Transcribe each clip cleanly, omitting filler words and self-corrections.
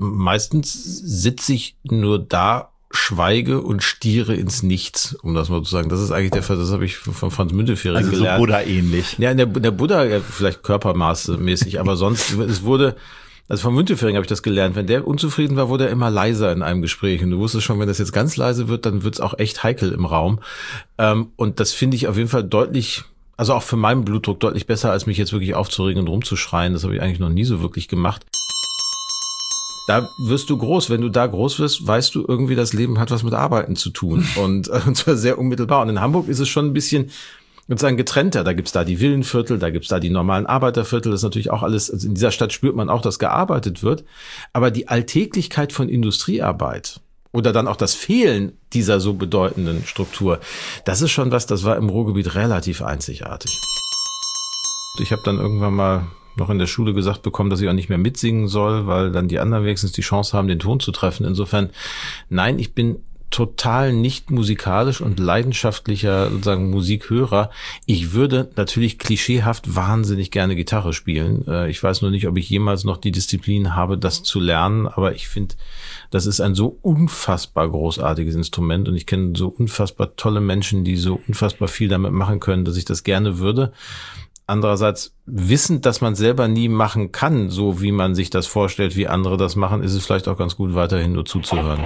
meistens sitze ich nur da, schweige und stiere ins Nichts, um das mal zu sagen. Das ist eigentlich der Fall, das habe ich von Franz Müntefering gelernt. Also so Buddha-ähnlich. Ja, der Buddha, ja, vielleicht körpermaßmäßig, aber sonst, also von Müntefering habe ich das gelernt. Wenn der unzufrieden war, wurde er immer leiser in einem Gespräch. Und du wusstest schon, wenn das jetzt ganz leise wird, dann wird es auch echt heikel im Raum. Und das finde ich auf jeden Fall deutlich, also auch für meinen Blutdruck deutlich besser, als mich jetzt wirklich aufzuregen und rumzuschreien. Das habe ich eigentlich noch nie so wirklich gemacht. Da wirst du groß. Wenn du da groß wirst, weißt du irgendwie, das Leben hat was mit Arbeiten zu tun. Und zwar sehr unmittelbar. Und in Hamburg ist es schon ein bisschen sozusagen getrennter. Da gibt's da die Villenviertel, da gibt's da die normalen Arbeiterviertel. Das ist natürlich auch alles, also in dieser Stadt spürt man auch, dass gearbeitet wird. Aber die Alltäglichkeit von Industriearbeit oder dann auch das Fehlen dieser so bedeutenden Struktur, das ist schon was, das war im Ruhrgebiet relativ einzigartig. Ich habe dann irgendwann mal noch in der Schule gesagt bekommen, dass ich auch nicht mehr mitsingen soll, weil dann die anderen wenigstens die Chance haben, den Ton zu treffen. Insofern, nein, ich bin total nicht musikalisch und leidenschaftlicher sozusagen Musikhörer. Ich würde natürlich klischeehaft wahnsinnig gerne Gitarre spielen. Ich weiß nur nicht, ob ich jemals noch die Disziplin habe, das zu lernen, aber ich finde, das ist ein so unfassbar großartiges Instrument und ich kenne so unfassbar tolle Menschen, die so unfassbar viel damit machen können, dass ich das gerne würde. Andererseits, wissend, dass man selber nie machen kann, so wie man sich das vorstellt, wie andere das machen, ist es vielleicht auch ganz gut, weiterhin nur zuzuhören.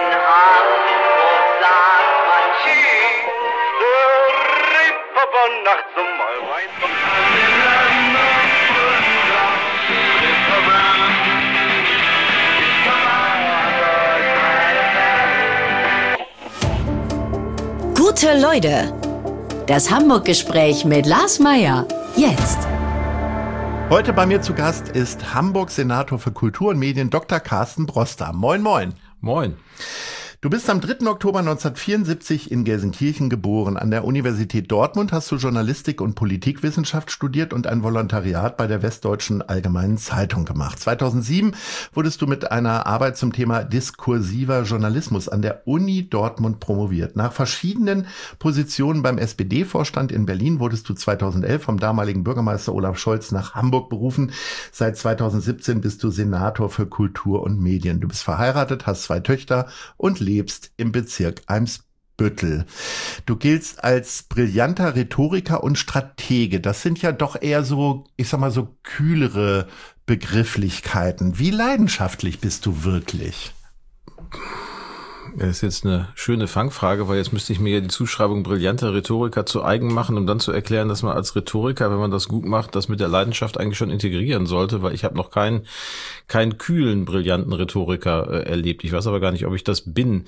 Gute Leute, das Hamburg-Gespräch mit Lars Meyer. Jetzt. Heute bei mir zu Gast ist Hamburgs Senator für Kultur und Medien Dr. Carsten Broster. Moin, moin. Moin. Du bist am 3. Oktober 1974 in Gelsenkirchen geboren. An der Universität Dortmund hast du Journalistik und Politikwissenschaft studiert und ein Volontariat bei der Westdeutschen Allgemeinen Zeitung gemacht. 2007 wurdest du mit einer Arbeit zum Thema diskursiver Journalismus an der Uni Dortmund promoviert. Nach verschiedenen Positionen beim SPD-Vorstand in Berlin wurdest du 2011 vom damaligen Bürgermeister Olaf Scholz nach Hamburg berufen. Seit 2017 bist du Senator für Kultur und Medien. Du bist verheiratet, hast 2 Töchter und lebst im Bezirk Eimsbüttel. Du giltst als brillanter Rhetoriker und Stratege. Das sind ja doch eher so, ich sag mal, so kühlere Begrifflichkeiten. Wie leidenschaftlich bist du wirklich? Das ist jetzt eine schöne Fangfrage, weil jetzt müsste ich mir ja die Zuschreibung brillanter Rhetoriker zu eigen machen, um dann zu erklären, dass man als Rhetoriker, wenn man das gut macht, das mit der Leidenschaft eigentlich schon integrieren sollte, weil ich habe noch keinen kühlen, brillanten Rhetoriker erlebt. Ich weiß aber gar nicht, ob ich das bin.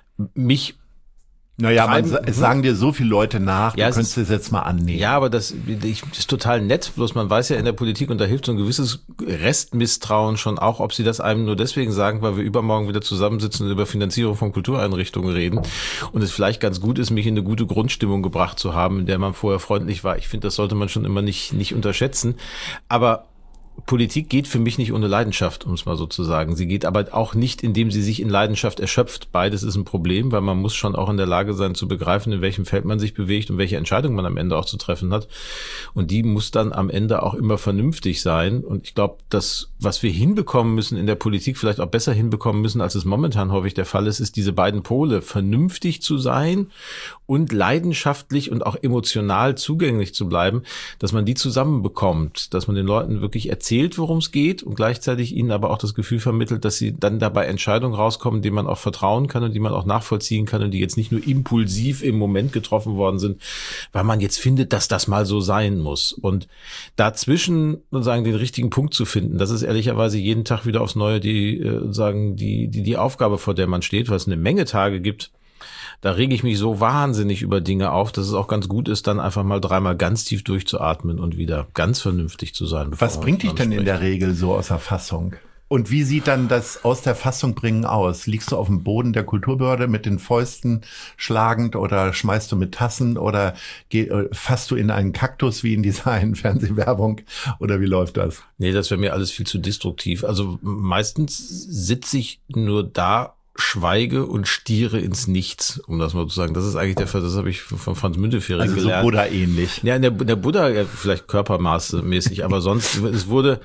Naja, es sagen dir so viele Leute nach, ja, du könntest es jetzt mal annehmen. Ja, aber das ist total nett, bloß man weiß ja in der Politik, und da hilft so ein gewisses Restmisstrauen schon auch, ob sie das einem nur deswegen sagen, weil wir übermorgen wieder zusammensitzen und über Finanzierung von Kultureinrichtungen reden und es vielleicht ganz gut ist, mich in eine gute Grundstimmung gebracht zu haben, in der man vorher freundlich war. Ich finde, das sollte man schon immer nicht unterschätzen, aber Politik geht für mich nicht ohne Leidenschaft, um es mal so zu sagen. Sie geht aber auch nicht, indem sie sich in Leidenschaft erschöpft. Beides ist ein Problem, weil man muss schon auch in der Lage sein zu begreifen, in welchem Feld man sich bewegt und welche Entscheidung man am Ende auch zu treffen hat. Und die muss dann am Ende auch immer vernünftig sein. Und ich glaube, das, was wir hinbekommen müssen in der Politik, vielleicht auch besser hinbekommen müssen, als es momentan häufig der Fall ist, ist diese beiden Pole, vernünftig zu sein und leidenschaftlich und auch emotional zugänglich zu bleiben, dass man die zusammenbekommt, dass man den Leuten wirklich erzählt, worum es geht und gleichzeitig ihnen aber auch das Gefühl vermittelt, dass sie dann dabei Entscheidungen rauskommen, denen man auch vertrauen kann und die man auch nachvollziehen kann und die jetzt nicht nur impulsiv im Moment getroffen worden sind, weil man jetzt findet, dass das mal so sein muss. Und dazwischen sozusagen den richtigen Punkt zu finden, das ist ehrlicherweise jeden Tag wieder aufs Neue die Aufgabe, vor der man steht, weil es eine Menge Tage gibt, da rege ich mich so wahnsinnig über Dinge auf, dass es auch ganz gut ist, dann einfach mal 3-mal ganz tief durchzuatmen und wieder ganz vernünftig zu sein. Was bringt dich denn in der Regel so aus der Fassung? Und wie sieht dann das aus der Fassung bringen aus? Liegst du auf dem Boden der Kulturbehörde mit den Fäusten schlagend oder schmeißt du mit Tassen oder fasst du in einen Kaktus wie in dieser einen Fernsehwerbung oder wie läuft das? Nee, das wäre mir alles viel zu destruktiv. Also meistens sitze ich nur da, schweige und stiere ins Nichts, um das mal zu sagen. Das ist eigentlich der Fall, das habe ich von Franz Müntefering gelernt. Also so Buddha-ähnlich. Ja, der Buddha, ja, vielleicht körpermaßmäßig, aber sonst, es wurde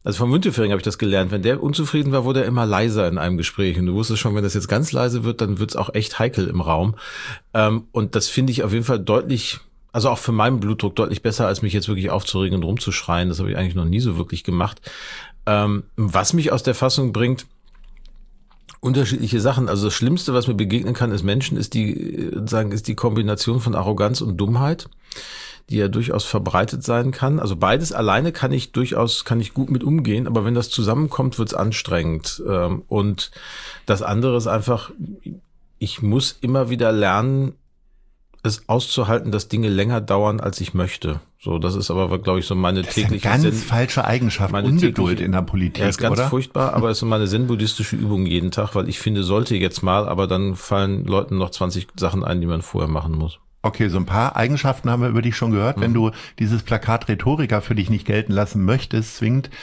Also von Müntefering habe ich das gelernt. Wenn der unzufrieden war, wurde er immer leiser in einem Gespräch. Und du wusstest schon, wenn das jetzt ganz leise wird, dann wird's auch echt heikel im Raum. Und das finde ich auf jeden Fall deutlich, also auch für meinen Blutdruck deutlich besser, als mich jetzt wirklich aufzuregen und rumzuschreien. Das habe ich eigentlich noch nie so wirklich gemacht. Was mich aus der Fassung bringt, unterschiedliche Sachen. Also das Schlimmste, was mir begegnen kann, ist Menschen, ist die Kombination von Arroganz und Dummheit, die ja durchaus verbreitet sein kann. Also beides alleine kann ich gut mit umgehen, aber wenn das zusammenkommt, wird's anstrengend. Und das andere ist einfach, ich muss immer wieder lernen, es auszuhalten, dass Dinge länger dauern, als ich möchte. So, das ist aber, glaube ich, so meine tägliche ganz falsche Eigenschaft, Ungeduld in der Politik, ja, ist ganz oder? furchtbar, aber es ist so meine zen-buddhistische Übung jeden Tag, weil ich finde, sollte jetzt mal, aber dann fallen Leuten noch 20 Sachen ein, die man vorher machen muss. Okay, so ein paar Eigenschaften haben wir über dich schon gehört. Wenn du dieses Plakat Rhetoriker für dich nicht gelten lassen möchtest, zwingend,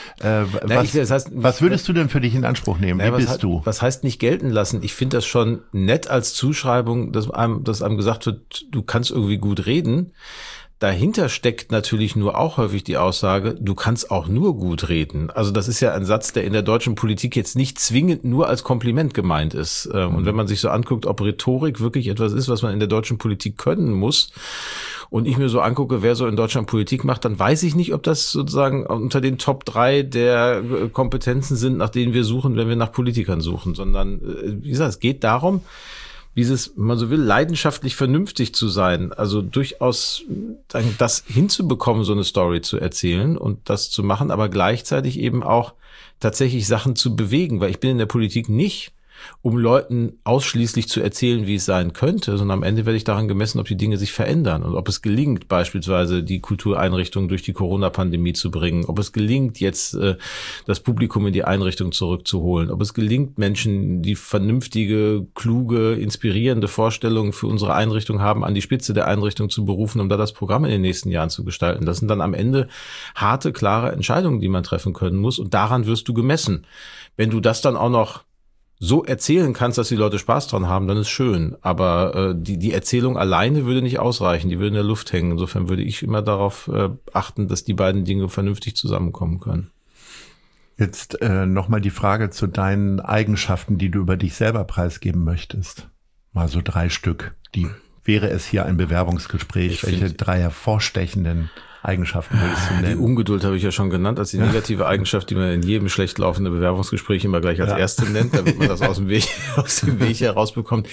was würdest du denn für dich in Anspruch nehmen? Wie bist du? Was heißt nicht gelten lassen? Ich finde das schon nett als Zuschreibung, dass einem gesagt wird, du kannst irgendwie gut reden. Dahinter steckt natürlich nur auch häufig die Aussage, du kannst auch nur gut reden. Also das ist ja ein Satz, der in der deutschen Politik jetzt nicht zwingend nur als Kompliment gemeint ist. Und wenn man sich so anguckt, ob Rhetorik wirklich etwas ist, was man in der deutschen Politik können muss, und ich mir so angucke, wer so in Deutschland Politik macht, dann weiß ich nicht, ob das sozusagen unter den Top 3 der Kompetenzen sind, nach denen wir suchen, wenn wir nach Politikern suchen. Sondern, wie gesagt, es geht darum, dieses, wenn man so will, leidenschaftlich vernünftig zu sein, also durchaus das hinzubekommen, so eine Story zu erzählen und das zu machen, aber gleichzeitig eben auch tatsächlich Sachen zu bewegen, weil ich bin in der Politik nicht, um Leuten ausschließlich zu erzählen, wie es sein könnte, sondern am Ende werde ich daran gemessen, ob die Dinge sich verändern und ob es gelingt, beispielsweise die Kultureinrichtungen durch die Corona-Pandemie zu bringen, ob es gelingt, jetzt das Publikum in die Einrichtung zurückzuholen, ob es gelingt, Menschen, die vernünftige, kluge, inspirierende Vorstellungen für unsere Einrichtung haben, an die Spitze der Einrichtung zu berufen, um da das Programm in den nächsten Jahren zu gestalten. Das sind dann am Ende harte, klare Entscheidungen, die man treffen können muss und daran wirst du gemessen. Wenn du das dann auch noch so erzählen kannst, dass die Leute Spaß dran haben, dann ist schön. Aber die Erzählung alleine würde nicht ausreichen, die würde in der Luft hängen. Insofern würde ich immer darauf achten, dass die beiden Dinge vernünftig zusammenkommen können. Jetzt nochmal die Frage zu deinen Eigenschaften, die du über dich selber preisgeben möchtest. Mal so 3 Stück. Wäre es hier ein Bewerbungsgespräch? Welche 3 hervorstechenden Eigenschaften würdest du nennen? Die Ungeduld habe ich ja schon genannt, als die negative Eigenschaft, die man in jedem schlecht laufenden Bewerbungsgespräch immer gleich als erste nennt, damit man das aus dem Weg herausbekommt.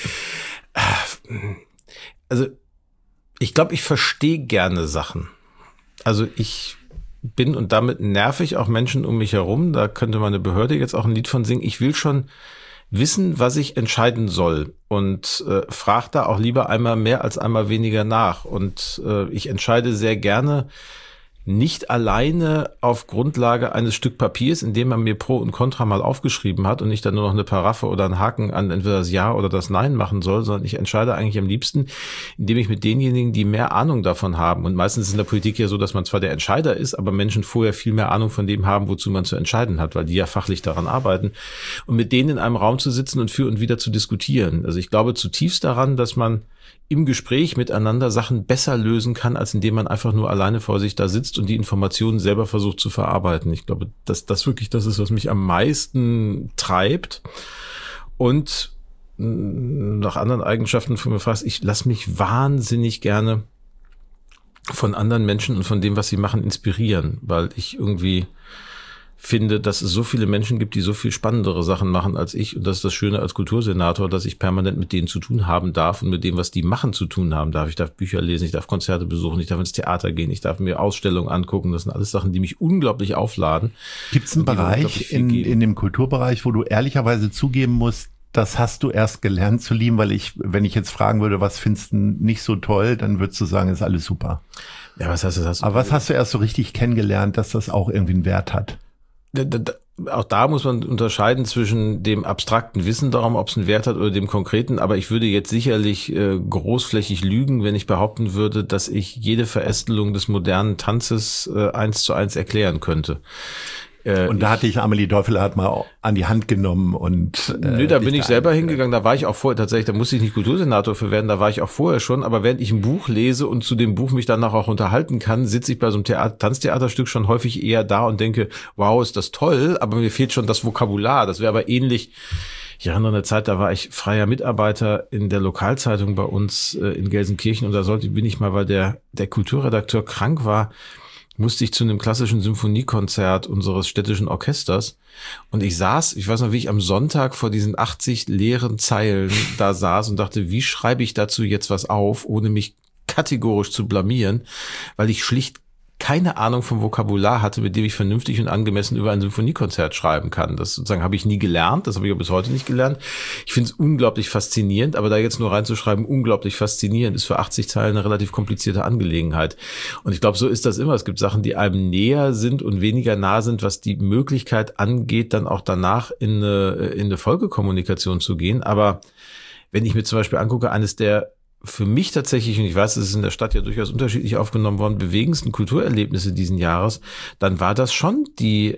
Also, ich glaube, ich verstehe gerne Sachen. Also ich bin, und damit nerv ich auch Menschen um mich herum, da könnte meine Behörde jetzt auch ein Lied von singen, ich will schon wissen, was ich entscheiden soll und frage da auch lieber einmal mehr als einmal weniger nach. Und ich entscheide sehr gerne nicht alleine auf Grundlage eines Stück Papiers, in dem man mir Pro und Contra mal aufgeschrieben hat und ich dann nur noch eine Paraphe oder einen Haken an entweder das Ja oder das Nein machen soll, sondern ich entscheide eigentlich am liebsten, indem ich mit denjenigen, die mehr Ahnung davon haben, und meistens ist in der Politik ja so, dass man zwar der Entscheider ist, aber Menschen vorher viel mehr Ahnung von dem haben, wozu man zu entscheiden hat, weil die ja fachlich daran arbeiten, und mit denen in einem Raum zu sitzen und für und wieder zu diskutieren. Also ich glaube zutiefst daran, dass man im Gespräch miteinander Sachen besser lösen kann, als indem man einfach nur alleine vor sich da sitzt und die Informationen selber versucht zu verarbeiten. Ich glaube, dass das wirklich das ist, was mich am meisten treibt. Und nach anderen Eigenschaften von mir fragst, ich lasse mich wahnsinnig gerne von anderen Menschen und von dem, was sie machen, inspirieren, weil ich irgendwie finde, dass es so viele Menschen gibt, die so viel spannendere Sachen machen als ich. Und das ist das Schöne als Kultursenator, dass ich permanent mit denen zu tun haben darf und mit dem, was die machen, zu tun haben darf. Ich darf Bücher lesen, ich darf Konzerte besuchen, ich darf ins Theater gehen, ich darf mir Ausstellungen angucken. Das sind alles Sachen, die mich unglaublich aufladen. Gibt es einen Bereich in dem Kulturbereich, wo du ehrlicherweise zugeben musst, das hast du erst gelernt zu lieben? Weil wenn ich jetzt fragen würde, was findest du nicht so toll, dann würdest du sagen, ist alles super. Ja, was heißt das? Aber was hast du erst so richtig kennengelernt, dass das auch irgendwie einen Wert hat? Auch da muss man unterscheiden zwischen dem abstrakten Wissen darum, ob es einen Wert hat, oder dem konkreten. Aber ich würde jetzt sicherlich großflächig lügen, wenn ich behaupten würde, dass ich jede Verästelung des modernen Tanzes 1:1 erklären könnte. Und da hatte ich Amelie Deufelhardt mal an die Hand genommen und nö, da bin ich selber hingegangen, da war ich auch vorher tatsächlich, da musste ich nicht Kultursenator für werden, da war ich auch vorher schon, aber während ich ein Buch lese und zu dem Buch mich danach auch unterhalten kann, sitze ich bei so einem Tanztheaterstück schon häufig eher da und denke, wow, ist das toll, aber mir fehlt schon das Vokabular. Das wäre aber ähnlich. Ich erinnere an eine Zeit, da war ich freier Mitarbeiter in der Lokalzeitung bei uns in Gelsenkirchen und bin ich mal, weil der Kulturredakteur krank war, musste ich zu einem klassischen Symphoniekonzert unseres städtischen Orchesters und ich weiß noch, wie ich am Sonntag vor diesen 80 leeren Zeilen da saß und dachte, wie schreibe ich dazu jetzt was auf, ohne mich kategorisch zu blamieren, weil ich schlicht keine Ahnung vom Vokabular hatte, mit dem ich vernünftig und angemessen über ein Symphoniekonzert schreiben kann. Das sozusagen habe ich nie gelernt, das habe ich auch bis heute nicht gelernt. Ich finde es unglaublich faszinierend, aber da jetzt nur reinzuschreiben, unglaublich faszinierend, ist für 80 Zeilen eine relativ komplizierte Angelegenheit. Und ich glaube, so ist das immer. Es gibt Sachen, die einem näher sind und weniger nah sind, was die Möglichkeit angeht, dann auch danach in eine Folgekommunikation zu gehen. Aber wenn ich mir zum Beispiel angucke, eines der für mich tatsächlich, und ich weiß, es ist in der Stadt ja durchaus unterschiedlich aufgenommen worden, bewegendsten Kulturerlebnisse diesen Jahres, dann war das schon die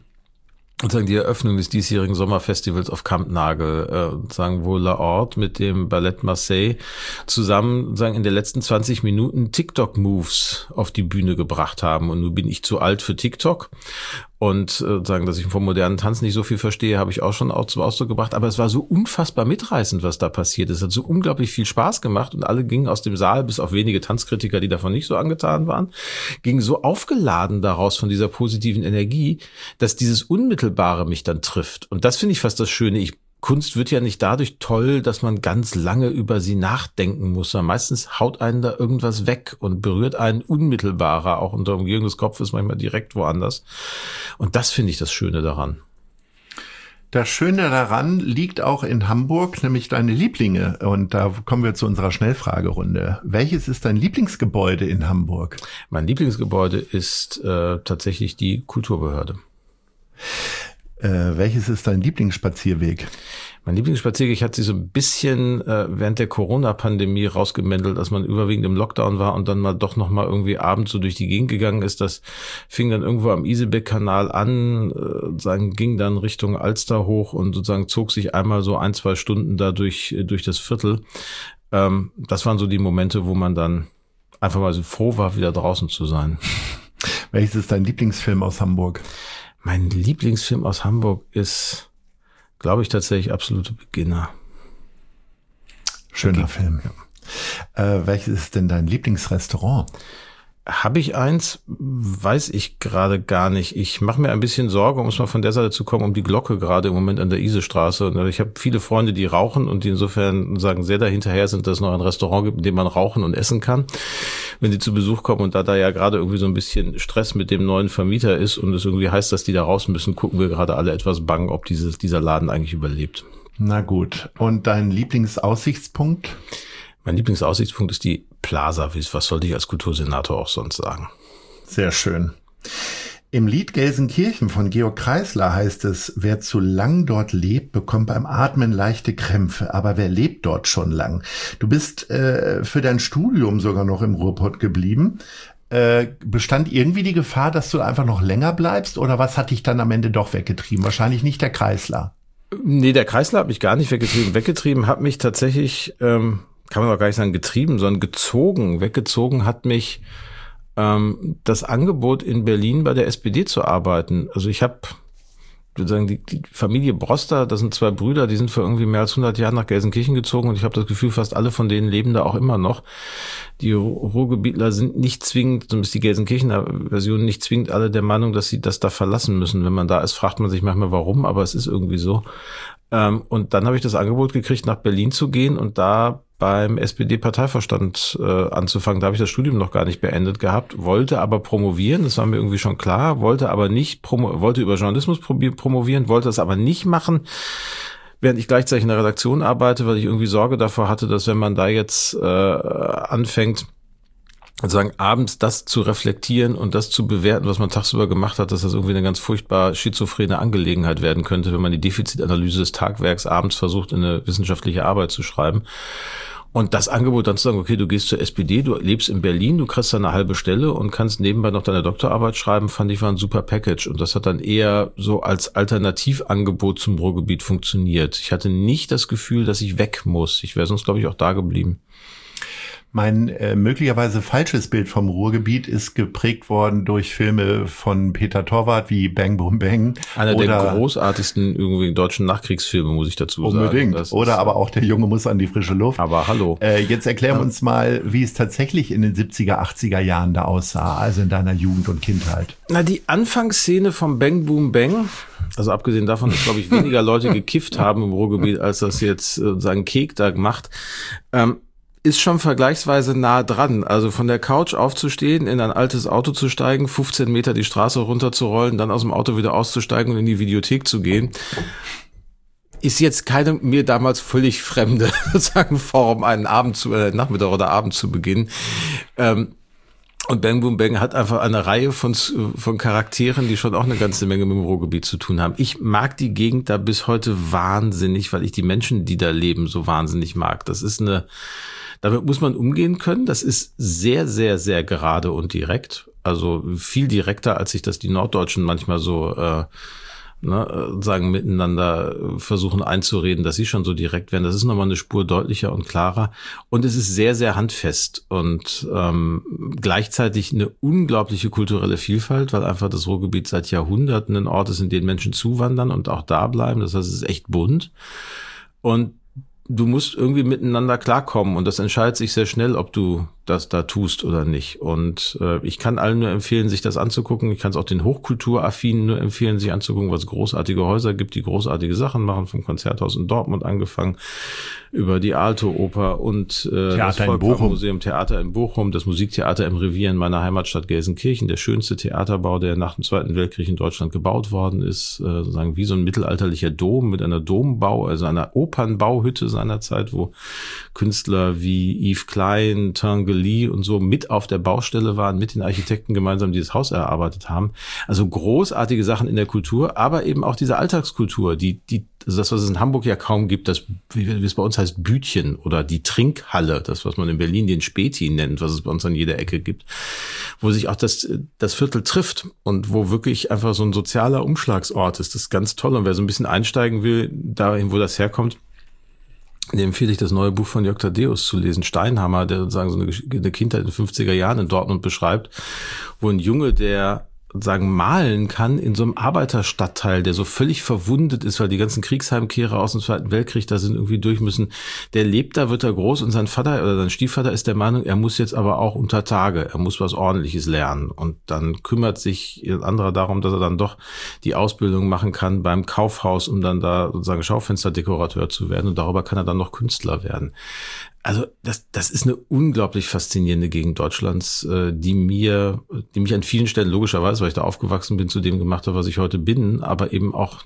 Eröffnung des diesjährigen Sommerfestivals auf Kampnagel, wo La Horde mit dem Ballett Marseille zusammen in der letzten 20 Minuten TikTok-Moves auf die Bühne gebracht haben. Und nun bin ich zu alt für TikTok. Und dass ich vom modernen Tanz nicht so viel verstehe, habe ich auch schon zum Ausdruck gebracht. Aber es war so unfassbar mitreißend, was da passiert ist. Es hat so unglaublich viel Spaß gemacht und alle gingen aus dem Saal, bis auf wenige Tanzkritiker, die davon nicht so angetan waren, gingen so aufgeladen daraus von dieser positiven Energie, dass dieses Unmittelbare mich dann trifft. Und das finde ich fast das Schöne. Kunst wird ja nicht dadurch toll, dass man ganz lange über sie nachdenken muss. Meistens haut einen da irgendwas weg und berührt einen unmittelbarer, auch unter Umgehung des Kopfes, manchmal direkt woanders. Und das finde ich das Schöne daran. Das Schöne daran liegt auch in Hamburg, nämlich deine Lieblinge. Und da kommen wir zu unserer Schnellfragerunde. Welches ist dein Lieblingsgebäude in Hamburg? Mein Lieblingsgebäude ist tatsächlich die Kulturbehörde. Welches ist dein Lieblingsspazierweg? Mein Lieblingsspazierweg hat sich so ein bisschen während der Corona-Pandemie rausgemändelt, als man überwiegend im Lockdown war und dann mal doch noch mal irgendwie abends so durch die Gegend gegangen ist. Das fing dann irgendwo am Isebeck-Kanal an, ging dann Richtung Alster hoch und sozusagen zog sich einmal so 1-2 Stunden da durch das Viertel. Das waren so die Momente, wo man dann einfach mal so froh war, wieder draußen zu sein. Welches ist dein Lieblingsfilm aus Hamburg? Mein Lieblingsfilm aus Hamburg ist, glaube ich, tatsächlich Absolute Beginner. Schöner Film. Ja. Welches ist denn dein Lieblingsrestaurant? Habe ich eins? Weiß ich gerade gar nicht. Ich mache mir ein bisschen Sorge, um es mal von der Seite zu kommen, um die Glocke gerade im Moment an der Isestraße. Und ich habe viele Freunde, die rauchen und die insofern sehr dahinterher sind, dass es noch ein Restaurant gibt, in dem man rauchen und essen kann, wenn sie zu Besuch kommen. Und da ja gerade irgendwie so ein bisschen Stress mit dem neuen Vermieter ist und es irgendwie heißt, dass die da raus müssen, gucken wir gerade alle etwas bang, ob dieser Laden eigentlich überlebt. Na gut. Und dein Lieblingsaussichtspunkt? Mein Lieblingsaussichtspunkt ist die Plaza. Was sollte ich als Kultursenator auch sonst sagen? Sehr schön. Im Lied Gelsenkirchen von Georg Kreisler heißt es, wer zu lang dort lebt, bekommt beim Atmen leichte Krämpfe. Aber wer lebt dort schon lang? Du bist für dein Studium sogar noch im Ruhrpott geblieben. Bestand irgendwie die Gefahr, dass du einfach noch länger bleibst? Oder was hat dich dann am Ende doch weggetrieben? Wahrscheinlich nicht der Kreisler. Nee, der Kreisler hat mich gar nicht weggetrieben. Weggetrieben hat mich tatsächlich... kann man auch gar nicht sagen getrieben, sondern gezogen. Weggezogen hat mich das Angebot in Berlin bei der SPD zu arbeiten. Also ich habe sozusagen die Familie Broster, das sind 2 Brüder, die sind vor irgendwie mehr als 100 Jahren nach Gelsenkirchen gezogen und ich habe das Gefühl, fast alle von denen leben da auch immer noch. Die Ruhrgebietler sind nicht zwingend, zumindest die Gelsenkirchener Version, nicht zwingend alle der Meinung, dass sie das da verlassen müssen. Wenn man da ist, fragt man sich manchmal warum, aber es ist irgendwie so. Und dann habe ich das Angebot gekriegt, nach Berlin zu gehen und da beim SPD-Parteivorstand anzufangen. Da habe ich das Studium noch gar nicht beendet gehabt, wollte aber promovieren, das war mir irgendwie schon klar, wollte über Journalismus promovieren, wollte das aber nicht machen, während ich gleichzeitig in der Redaktion arbeite, weil ich irgendwie Sorge davor hatte, dass wenn man da jetzt anfängt, sozusagen abends das zu reflektieren und das zu bewerten, was man tagsüber gemacht hat, dass das irgendwie eine ganz furchtbar schizophrene Angelegenheit werden könnte, wenn man die Defizitanalyse des Tagwerks abends versucht, in eine wissenschaftliche Arbeit zu schreiben. Und das Angebot dann zu sagen, okay, du gehst zur SPD, du lebst in Berlin, du kriegst da eine halbe Stelle und kannst nebenbei noch deine Doktorarbeit schreiben, fand ich war ein super Package. Und das hat dann eher so als Alternativangebot zum Ruhrgebiet funktioniert. Ich hatte nicht das Gefühl, dass ich weg muss. Ich wäre sonst, glaube ich, auch da geblieben. Mein möglicherweise falsches Bild vom Ruhrgebiet ist geprägt worden durch Filme von Peter Torwart wie Bang Boom Bang. Einer der großartigsten irgendwie deutschen Nachkriegsfilme, muss ich dazu sagen. Unbedingt. Oder aber auch Der Junge muss an die frische Luft. Aber hallo. Jetzt erklären wir uns mal, wie es tatsächlich in den 70er, 80er Jahren da aussah, also in deiner Jugend und Kindheit. Na, die Anfangsszene vom Bang Boom Bang, also abgesehen davon, dass, glaube ich, weniger Leute gekifft haben im Ruhrgebiet, als das jetzt sozusagen Kek da macht, ist schon vergleichsweise nah dran. Also von der Couch aufzustehen, in ein altes Auto zu steigen, 15 Meter die Straße runterzurollen, dann aus dem Auto wieder auszusteigen und in die Videothek zu gehen, ist jetzt keine mir damals völlig fremde sozusagen Form, einen Nachmittag oder Abend zu beginnen. Und Bang Boom Bang hat einfach eine Reihe von Charakteren, die schon auch eine ganze Menge mit dem Ruhrgebiet zu tun haben. Ich mag die Gegend da bis heute wahnsinnig, weil ich die Menschen, die da leben, so wahnsinnig mag. Damit muss man umgehen können. Das ist sehr, sehr, sehr gerade und direkt. Also viel direkter, als sich das die Norddeutschen manchmal so sagen, miteinander versuchen einzureden, dass sie schon so direkt werden. Das ist nochmal eine Spur deutlicher und klarer. Und es ist sehr, sehr handfest und gleichzeitig eine unglaubliche kulturelle Vielfalt, weil einfach das Ruhrgebiet seit Jahrhunderten ein Ort ist, in den Menschen zuwandern und auch da bleiben. Das heißt, es ist echt bunt. Und du musst irgendwie miteinander klarkommen und das entscheidet sich sehr schnell, ob du das da tust oder nicht. Und ich kann allen nur empfehlen, sich das anzugucken. Ich kann es auch den Hochkulturaffinen nur empfehlen, sich anzugucken, was großartige Häuser gibt, die großartige Sachen machen, vom Konzerthaus in Dortmund angefangen, über die Aalto-Oper und das Volkwang-Museum, Theater in Bochum, das Musiktheater im Revier in meiner Heimatstadt Gelsenkirchen, der schönste Theaterbau, der nach dem Zweiten Weltkrieg in Deutschland gebaut worden ist, sozusagen wie so ein mittelalterlicher Dom mit einer Dombau, also einer Opernbauhütte seinerzeit, wo Künstler wie Yves Klein, Tinguely und so mit auf der Baustelle waren, mit den Architekten gemeinsam dieses Haus erarbeitet haben. Also großartige Sachen in der Kultur, aber eben auch diese Alltagskultur, also das, was es in Hamburg ja kaum gibt, das, wie es bei uns heißt, Bütchen oder die Trinkhalle, das, was man in Berlin den Späti nennt, was es bei uns an jeder Ecke gibt, wo sich auch das Viertel trifft und wo wirklich einfach so ein sozialer Umschlagsort ist. Das ist ganz toll. Und wer so ein bisschen einsteigen will, dahin, wo das herkommt, dem empfehle ich das neue Buch von Jörg Thaddeus zu lesen, Steinhammer, der sozusagen so eine Kindheit in den 50er Jahren in Dortmund beschreibt, wo ein Junge, der sozusagen malen kann in so einem Arbeiterstadtteil, der so völlig verwundet ist, weil die ganzen Kriegsheimkehrer aus dem Zweiten Weltkrieg da sind, irgendwie durch müssen. Der lebt da, wird da groß und sein Vater oder sein Stiefvater ist der Meinung, er muss jetzt aber auch unter Tage, er muss was Ordentliches lernen. Und dann kümmert sich ein anderer darum, dass er dann doch die Ausbildung machen kann beim Kaufhaus, um dann da sozusagen Schaufensterdekorateur zu werden. Und darüber kann er dann noch Künstler werden. Also das ist eine unglaublich faszinierende Gegend Deutschlands, die mich an vielen Stellen logischerweise, weil ich da aufgewachsen bin, zu dem gemacht habe, was ich heute bin, aber eben auch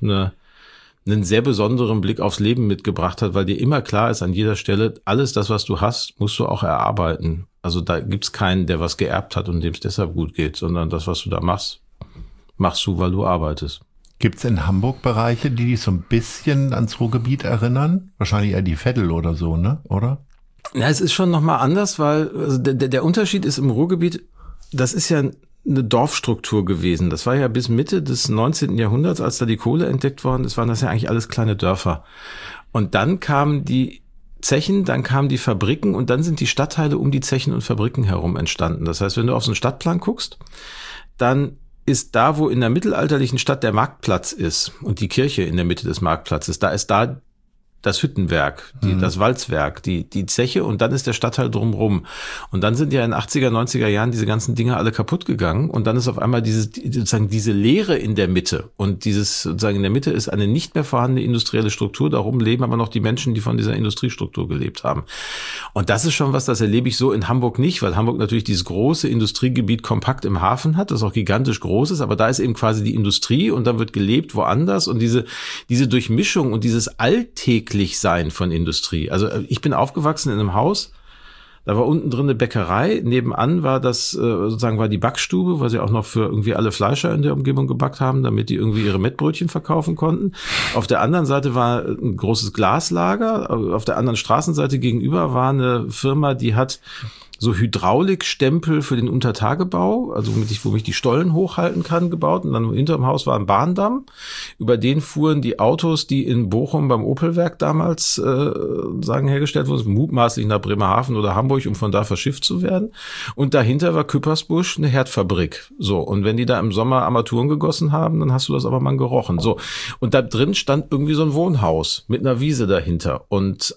einen sehr besonderen Blick aufs Leben mitgebracht hat, weil dir immer klar ist an jeder Stelle, alles das, was du hast, musst du auch erarbeiten. Also da gibt's keinen, der was geerbt hat und dem es deshalb gut geht, sondern das, was du da machst, machst du, weil du arbeitest. Gibt's in Hamburg Bereiche, die dich so ein bisschen ans Ruhrgebiet erinnern? Wahrscheinlich eher die Veddel oder so, ne? Oder? Ja, es ist schon nochmal anders, weil also der Unterschied ist im Ruhrgebiet, das ist ja eine Dorfstruktur gewesen. Das war ja bis Mitte des 19. Jahrhunderts, als da die Kohle entdeckt worden ist, waren das ja eigentlich alles kleine Dörfer. Und dann kamen die Zechen, dann kamen die Fabriken und dann sind die Stadtteile um die Zechen und Fabriken herum entstanden. Das heißt, wenn du auf so einen Stadtplan guckst, dann ist da, wo in der mittelalterlichen Stadt der Marktplatz ist und die Kirche in der Mitte des Marktplatzes, da ist da das Hüttenwerk, das Walzwerk, die Zeche und dann ist der Stadtteil drumrum. Und dann sind ja in 80er, 90er Jahren diese ganzen Dinge alle kaputt gegangen und dann ist auf einmal diese Leere in der Mitte und sozusagen in der Mitte ist eine nicht mehr vorhandene industrielle Struktur, darum leben aber noch die Menschen, die von dieser Industriestruktur gelebt haben. Und das ist schon was, das erlebe ich so in Hamburg nicht, weil Hamburg natürlich dieses große Industriegebiet kompakt im Hafen hat, das auch gigantisch groß ist, aber da ist eben quasi die Industrie und dann wird gelebt woanders und diese Durchmischung und dieses Alltägliche Sein von Industrie. Also ich bin aufgewachsen in einem Haus, Da war unten drin eine Bäckerei, nebenan war das sozusagen war die Backstube, weil sie auch noch für irgendwie alle Fleischer in der Umgebung gebackt haben, damit die irgendwie ihre Mettbrötchen verkaufen konnten. Auf der anderen Seite war ein großes Glaslager, auf der anderen Straßenseite gegenüber war eine Firma, die hat so Hydraulikstempel für den Untertagebau, also wo ich die Stollen hochhalten kann, gebaut. Und dann hinterm Haus war ein Bahndamm. Über den fuhren die Autos, die in Bochum beim Opelwerk damals hergestellt wurden, mutmaßlich nach Bremerhaven oder Hamburg, um von da verschifft zu werden. Und dahinter war Küppersbusch eine Herdfabrik. So, und wenn die da im Sommer Armaturen gegossen haben, dann hast du das aber mal gerochen. So, und da drin stand irgendwie so ein Wohnhaus mit einer Wiese dahinter. Und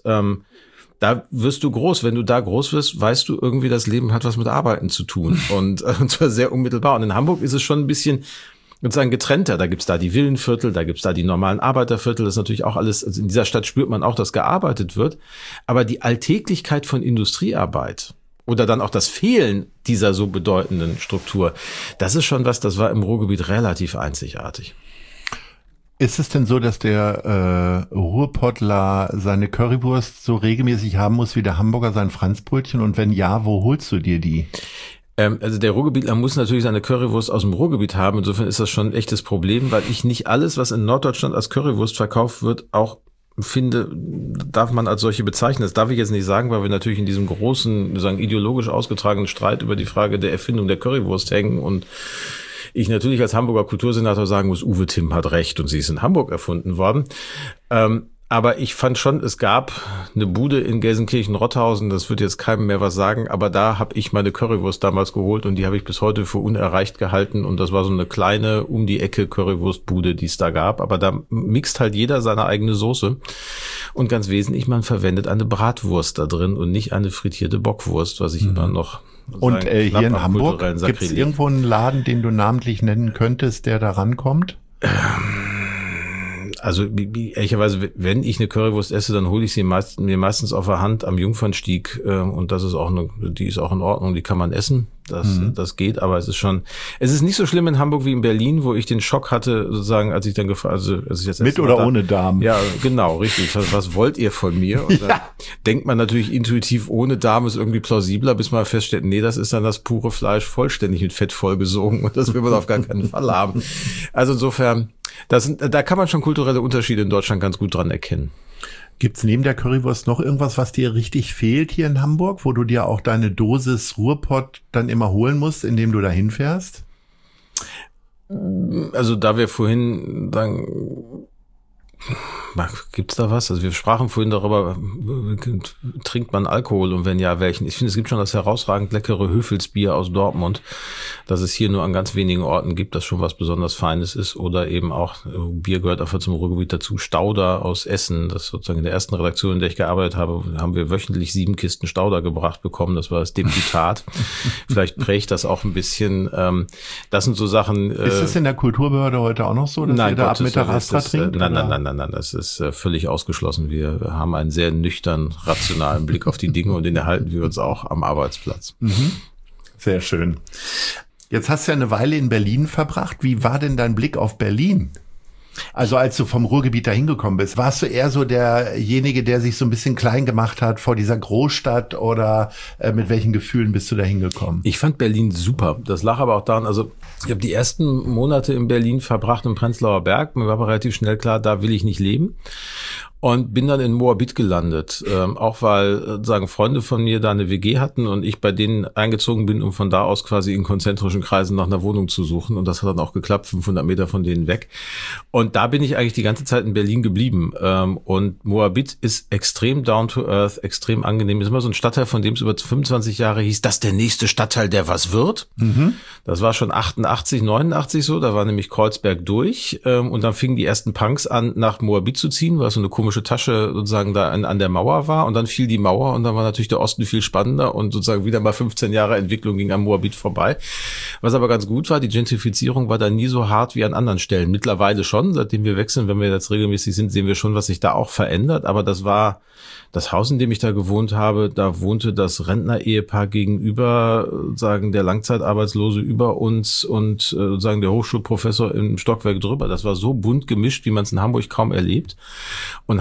da wirst du groß. Wenn du da groß wirst, weißt du irgendwie, das Leben hat was mit Arbeiten zu tun. Und zwar sehr unmittelbar. Und in Hamburg ist es schon ein bisschen sozusagen getrennter. Da gibt's da die Villenviertel, da gibt's da die normalen Arbeiterviertel. Das ist natürlich auch alles, also in dieser Stadt spürt man auch, dass gearbeitet wird. Aber die Alltäglichkeit von Industriearbeit oder dann auch das Fehlen dieser so bedeutenden Struktur, das ist schon was, das war im Ruhrgebiet relativ einzigartig. Ist es denn so, dass der Ruhrpottler seine Currywurst so regelmäßig haben muss wie der Hamburger sein Franzbrötchen? Und wenn ja, wo holst du dir die? Also der Ruhrgebietler muss natürlich seine Currywurst aus dem Ruhrgebiet haben. Insofern ist das schon ein echtes Problem, weil ich nicht alles, was in Norddeutschland als Currywurst verkauft wird, auch finde, darf man als solche bezeichnen. Das darf ich jetzt nicht sagen, weil wir natürlich in diesem großen, sozusagen ideologisch ausgetragenen Streit über die Frage der Erfindung der Currywurst hängen und ich natürlich als Hamburger Kultursenator sagen muss, Uwe Timm hat recht und sie ist in Hamburg erfunden worden. Aber ich fand schon, es gab eine Bude in Gelsenkirchen-Rotthausen, das wird jetzt keinem mehr was sagen, aber da habe ich meine Currywurst damals geholt und die habe ich bis heute für unerreicht gehalten und das war so eine kleine um die Ecke Currywurstbude, die es da gab, aber da mixt halt jeder seine eigene Soße und ganz wesentlich, man verwendet eine Bratwurst da drin und nicht eine frittierte Bockwurst, was ich immer noch und hier in Hamburg gibt es irgendwo einen Laden, den du namentlich nennen könntest, der da rankommt? Also ehrlicherweise, wenn ich eine Currywurst esse, dann hole ich sie mir meistens auf der Hand am Jungfernstieg und das ist auch die ist auch in Ordnung, die kann man essen, das geht, aber es ist nicht so schlimm in Hamburg wie in Berlin, wo ich den Schock hatte, sozusagen, als ich dann als ich jetzt mit oder ohne Darm. Ja, genau, richtig. Was wollt ihr von mir? Und dann denkt man natürlich intuitiv, ohne Darm ist irgendwie plausibler, bis man feststellt, nee, das ist dann das pure Fleisch vollständig mit Fett vollgesogen und das will man auf gar keinen Fall haben. Also insofern, da kann man schon kulturelle Unterschiede in Deutschland ganz gut dran erkennen. Gibt's neben der Currywurst noch irgendwas, was dir richtig fehlt hier in Hamburg, wo du dir auch deine Dosis Ruhrpott dann immer holen musst, indem du da hinfährst? Also da wir vorhin sagen, gibt's da was? Also wir sprachen vorhin darüber, trinkt man Alkohol und wenn ja, welchen? Ich finde, es gibt schon das herausragend leckere Höfelsbier aus Dortmund, das es hier nur an ganz wenigen Orten gibt, das schon was besonders Feines ist oder eben auch, Bier gehört einfach zum Ruhrgebiet dazu, Stauder aus Essen, das sozusagen in der ersten Redaktion, in der ich gearbeitet habe, haben wir wöchentlich 7 Kisten Stauder gebracht bekommen, das war das Deputat. Vielleicht prägt das auch ein bisschen, das sind so Sachen. Ist das in der Kulturbehörde heute auch noch so, dass ihr da ab Mittag Astra trinkt? Nein, das ist völlig ausgeschlossen. Wir haben einen sehr nüchtern, rationalen Blick auf die Dinge und den erhalten wir uns auch am Arbeitsplatz. Sehr schön. Jetzt hast du ja eine Weile in Berlin verbracht. Wie war denn dein Blick auf Berlin? Also als du vom Ruhrgebiet dahin gekommen bist, warst du eher so derjenige, der sich so ein bisschen klein gemacht hat vor dieser Großstadt oder mit welchen Gefühlen bist du dahin gekommen? Ich fand Berlin super. Das lag aber auch daran, also ich habe die ersten Monate in Berlin verbracht im Prenzlauer Berg. Mir war aber relativ schnell klar, da will ich nicht leben. Und bin dann in Moabit gelandet, auch weil Freunde von mir da eine WG hatten und ich bei denen eingezogen bin, um von da aus quasi in konzentrischen Kreisen nach einer Wohnung zu suchen. Und das hat dann auch geklappt, 500 Meter von denen weg. Und da bin ich eigentlich die ganze Zeit in Berlin geblieben. Und Moabit ist extrem down to earth, extrem angenehm. Ist immer so ein Stadtteil, von dem es über 25 Jahre hieß, das ist der nächste Stadtteil, der was wird. Das war schon 88, 89 so, da war nämlich Kreuzberg durch. Und dann fingen die ersten Punks an, nach Moabit zu ziehen, weil es so eine komische Tasche sozusagen da an der Mauer war und dann fiel die Mauer und dann war natürlich der Osten viel spannender und sozusagen wieder mal 15 Jahre Entwicklung ging am Moabit vorbei. Was aber ganz gut war, die Gentrifizierung war da nie so hart wie an anderen Stellen. Mittlerweile schon, seitdem wir wechseln, wenn wir jetzt regelmäßig sind, sehen wir schon, was sich da auch verändert, aber das war das Haus, in dem ich da gewohnt habe, da wohnte das Rentner-Ehepaar gegenüber, sagen der Langzeitarbeitslose über uns und sagen der Hochschulprofessor im Stockwerk drüber. Das war so bunt gemischt, wie man es in Hamburg kaum erlebt und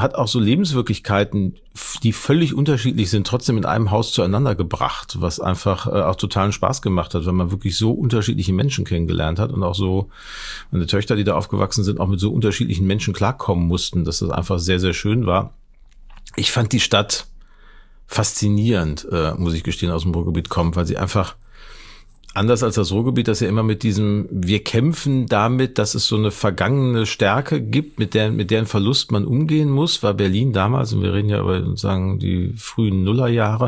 hat auch so Lebenswirklichkeiten, die völlig unterschiedlich sind, trotzdem in einem Haus zueinander gebracht, was einfach auch totalen Spaß gemacht hat, weil man wirklich so unterschiedliche Menschen kennengelernt hat und auch so meine Töchter, die da aufgewachsen sind, auch mit so unterschiedlichen Menschen klarkommen mussten, dass das einfach sehr, sehr schön war. Ich fand die Stadt faszinierend, muss ich gestehen, aus dem Ruhrgebiet kommt, weil sie einfach anders als das Ruhrgebiet, das ja immer mit diesem, wir kämpfen damit, dass es so eine vergangene Stärke gibt, mit deren Verlust man umgehen muss, war Berlin damals, und wir reden ja über sozusagen die frühen Nullerjahre,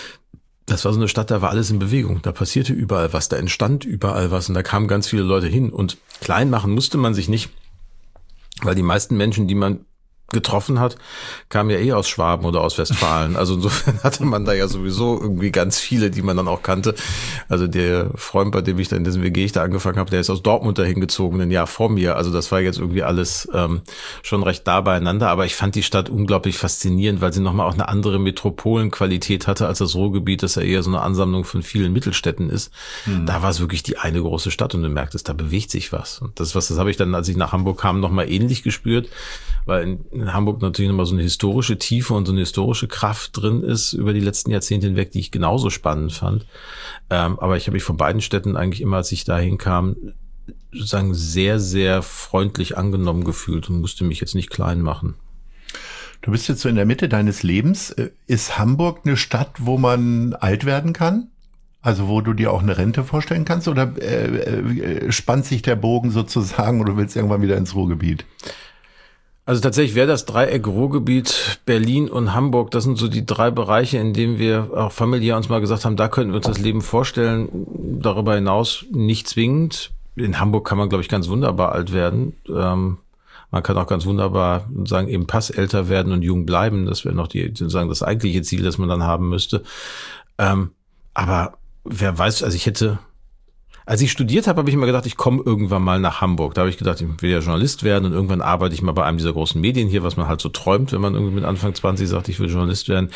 das war so eine Stadt, da war alles in Bewegung, da passierte überall was, da entstand überall was und da kamen ganz viele Leute hin und klein machen musste man sich nicht, weil die meisten Menschen, die man getroffen hat, kamen ja aus Schwaben oder aus Westfalen. Also insofern hatte man da ja sowieso irgendwie ganz viele, die man dann auch kannte. Also der Freund, bei dem ich da in diesem WG da angefangen habe, der ist aus Dortmund dahin gezogen, ein Jahr vor mir. Also das war jetzt irgendwie alles schon recht nah beieinander. Aber ich fand die Stadt unglaublich faszinierend, weil sie nochmal auch eine andere Metropolenqualität hatte als das Ruhrgebiet, das ja eher so eine Ansammlung von vielen Mittelstädten ist. Da war es wirklich die eine große Stadt und du merktest, da bewegt sich was. Und das habe ich dann, als ich nach Hamburg kam, nochmal ähnlich gespürt, weil in Hamburg natürlich nochmal so eine historische Tiefe und so eine historische Kraft drin ist über die letzten Jahrzehnte hinweg, die ich genauso spannend fand. Aber ich habe mich von beiden Städten eigentlich immer, als ich dahin kam, sozusagen sehr, sehr freundlich angenommen gefühlt und musste mich jetzt nicht klein machen. Du bist jetzt so in der Mitte deines Lebens. Ist Hamburg eine Stadt, wo man alt werden kann? Also wo du dir auch eine Rente vorstellen kannst? Oder spannt sich der Bogen sozusagen oder willst irgendwann wieder ins Ruhrgebiet? Also tatsächlich wäre das Dreieck Ruhrgebiet, Berlin und Hamburg, das sind so die drei Bereiche, in denen wir auch familiär uns mal gesagt haben, da könnten wir uns das Leben vorstellen. Darüber hinaus nicht zwingend. In Hamburg kann man, glaube ich, ganz wunderbar alt werden. Man kann auch ganz wunderbar sagen, eben älter werden und jung bleiben. Das wäre noch sozusagen das eigentliche Ziel, das man dann haben müsste. Aber wer weiß, als ich studiert habe ich immer gedacht, ich komme irgendwann mal nach Hamburg. Da habe ich gedacht, ich will ja Journalist werden und irgendwann arbeite ich mal bei einem dieser großen Medien hier, was man halt so träumt, wenn man irgendwie mit Anfang 20 sagt, ich will Journalist werden.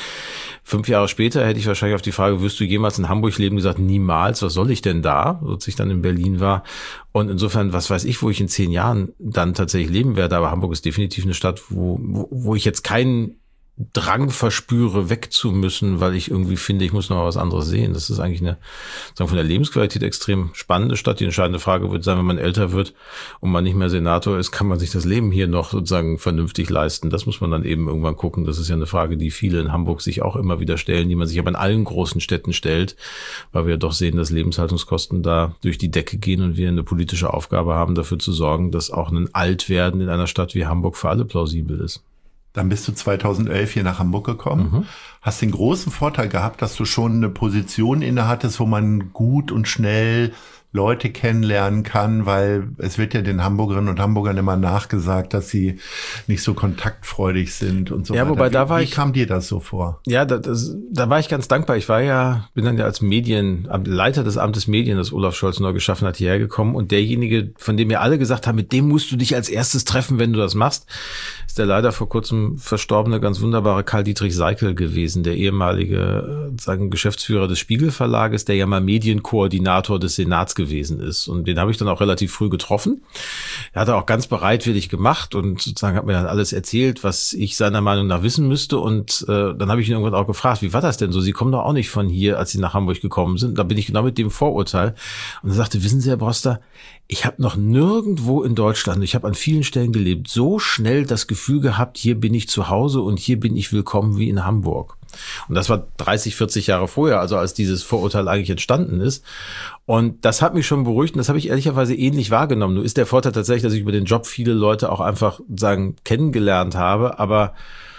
5 Jahre später hätte ich wahrscheinlich auf die Frage, wirst du jemals in Hamburg leben, gesagt, niemals, was soll ich denn da? Als ich dann in Berlin war. Und insofern, was weiß ich, wo ich in 10 Jahren dann tatsächlich leben werde. Aber Hamburg ist definitiv eine Stadt, wo ich jetzt keinen Drang verspüre, weg zu müssen, weil ich irgendwie finde, ich muss noch mal was anderes sehen. Das ist eigentlich eine, sagen, von der Lebensqualität extrem spannende Stadt. Die entscheidende Frage wird sein, wenn man älter wird und man nicht mehr Senator ist, kann man sich das Leben hier noch sozusagen vernünftig leisten? Das muss man dann eben irgendwann gucken. Das ist ja eine Frage, die viele in Hamburg sich auch immer wieder stellen, die man sich aber in allen großen Städten stellt, weil wir ja doch sehen, dass Lebenshaltungskosten da durch die Decke gehen und wir eine politische Aufgabe haben, dafür zu sorgen, dass auch ein Altwerden in einer Stadt wie Hamburg für alle plausibel ist. Dann bist du 2011 hier nach Hamburg gekommen, hast den großen Vorteil gehabt, dass du schon eine Position innehattest, wo man gut und schnell Leute kennenlernen kann, weil es wird ja den Hamburgerinnen und Hamburgern immer nachgesagt, dass sie nicht so kontaktfreudig sind und so weiter. Wobei wie kam dir das so vor? Ja, da war ich ganz dankbar. Bin dann ja als Leiter des Amtes Medien, das Olaf Scholz neu geschaffen hat, hierher gekommen und derjenige, von dem mir alle gesagt haben, mit dem musst du dich als erstes treffen, wenn du das machst, ist der leider vor kurzem verstorbene, ganz wunderbare Karl-Dietrich Seickel gewesen, der ehemalige Geschäftsführer des Spiegel Verlages, der ja mal Medienkoordinator des Senats gewesen ist. Und den habe ich dann auch relativ früh getroffen. Er hat auch ganz bereitwillig gemacht und sozusagen hat mir dann alles erzählt, was ich seiner Meinung nach wissen müsste. Und dann habe ich ihn irgendwann auch gefragt, wie war das denn so? Sie kommen doch auch nicht von hier, als Sie nach Hamburg gekommen sind. Da bin ich genau mit dem Vorurteil. Und er sagte, wissen Sie, Herr Broster, ich habe noch nirgendwo in Deutschland, ich habe an vielen Stellen gelebt, so schnell das Gefühl gehabt, hier bin ich zu Hause und hier bin ich willkommen wie in Hamburg. Und das war 30, 40 Jahre vorher, also als dieses Vorurteil eigentlich entstanden ist. Und das hat mich schon beruhigt und das habe ich ehrlicherweise ähnlich wahrgenommen. Nur ist der Vorteil tatsächlich, dass ich über den Job viele Leute auch einfach kennengelernt habe, aber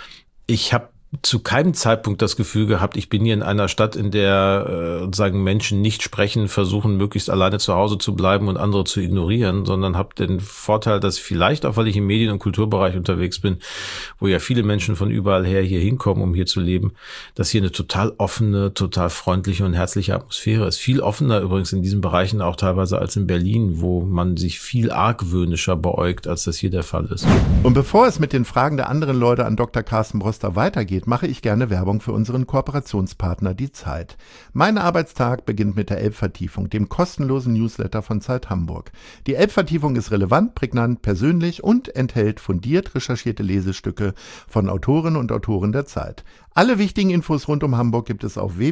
ich habe zu keinem Zeitpunkt das Gefühl gehabt, ich bin hier in einer Stadt, in der Menschen nicht sprechen, versuchen möglichst alleine zu Hause zu bleiben und andere zu ignorieren, sondern habe den Vorteil, dass vielleicht auch, weil ich im Medien- und Kulturbereich unterwegs bin, wo ja viele Menschen von überall her hier hinkommen, um hier zu leben, dass hier eine total offene, total freundliche und herzliche Atmosphäre ist. Viel offener übrigens in diesen Bereichen auch teilweise als in Berlin, wo man sich viel argwöhnischer beäugt, als das hier der Fall ist. Und bevor es mit den Fragen der anderen Leute an Dr. Carsten Broster weitergeht, Umfeld mache ich gerne Werbung für unseren Kooperationspartner Die Zeit. Mein Arbeitstag beginnt mit der Elbvertiefung, dem kostenlosen Newsletter von Zeit Hamburg. Die Elbvertiefung ist relevant, prägnant, persönlich und enthält fundiert recherchierte Lesestücke von Autorinnen und Autoren der Zeit. Alle wichtigen Infos rund um Hamburg gibt es auf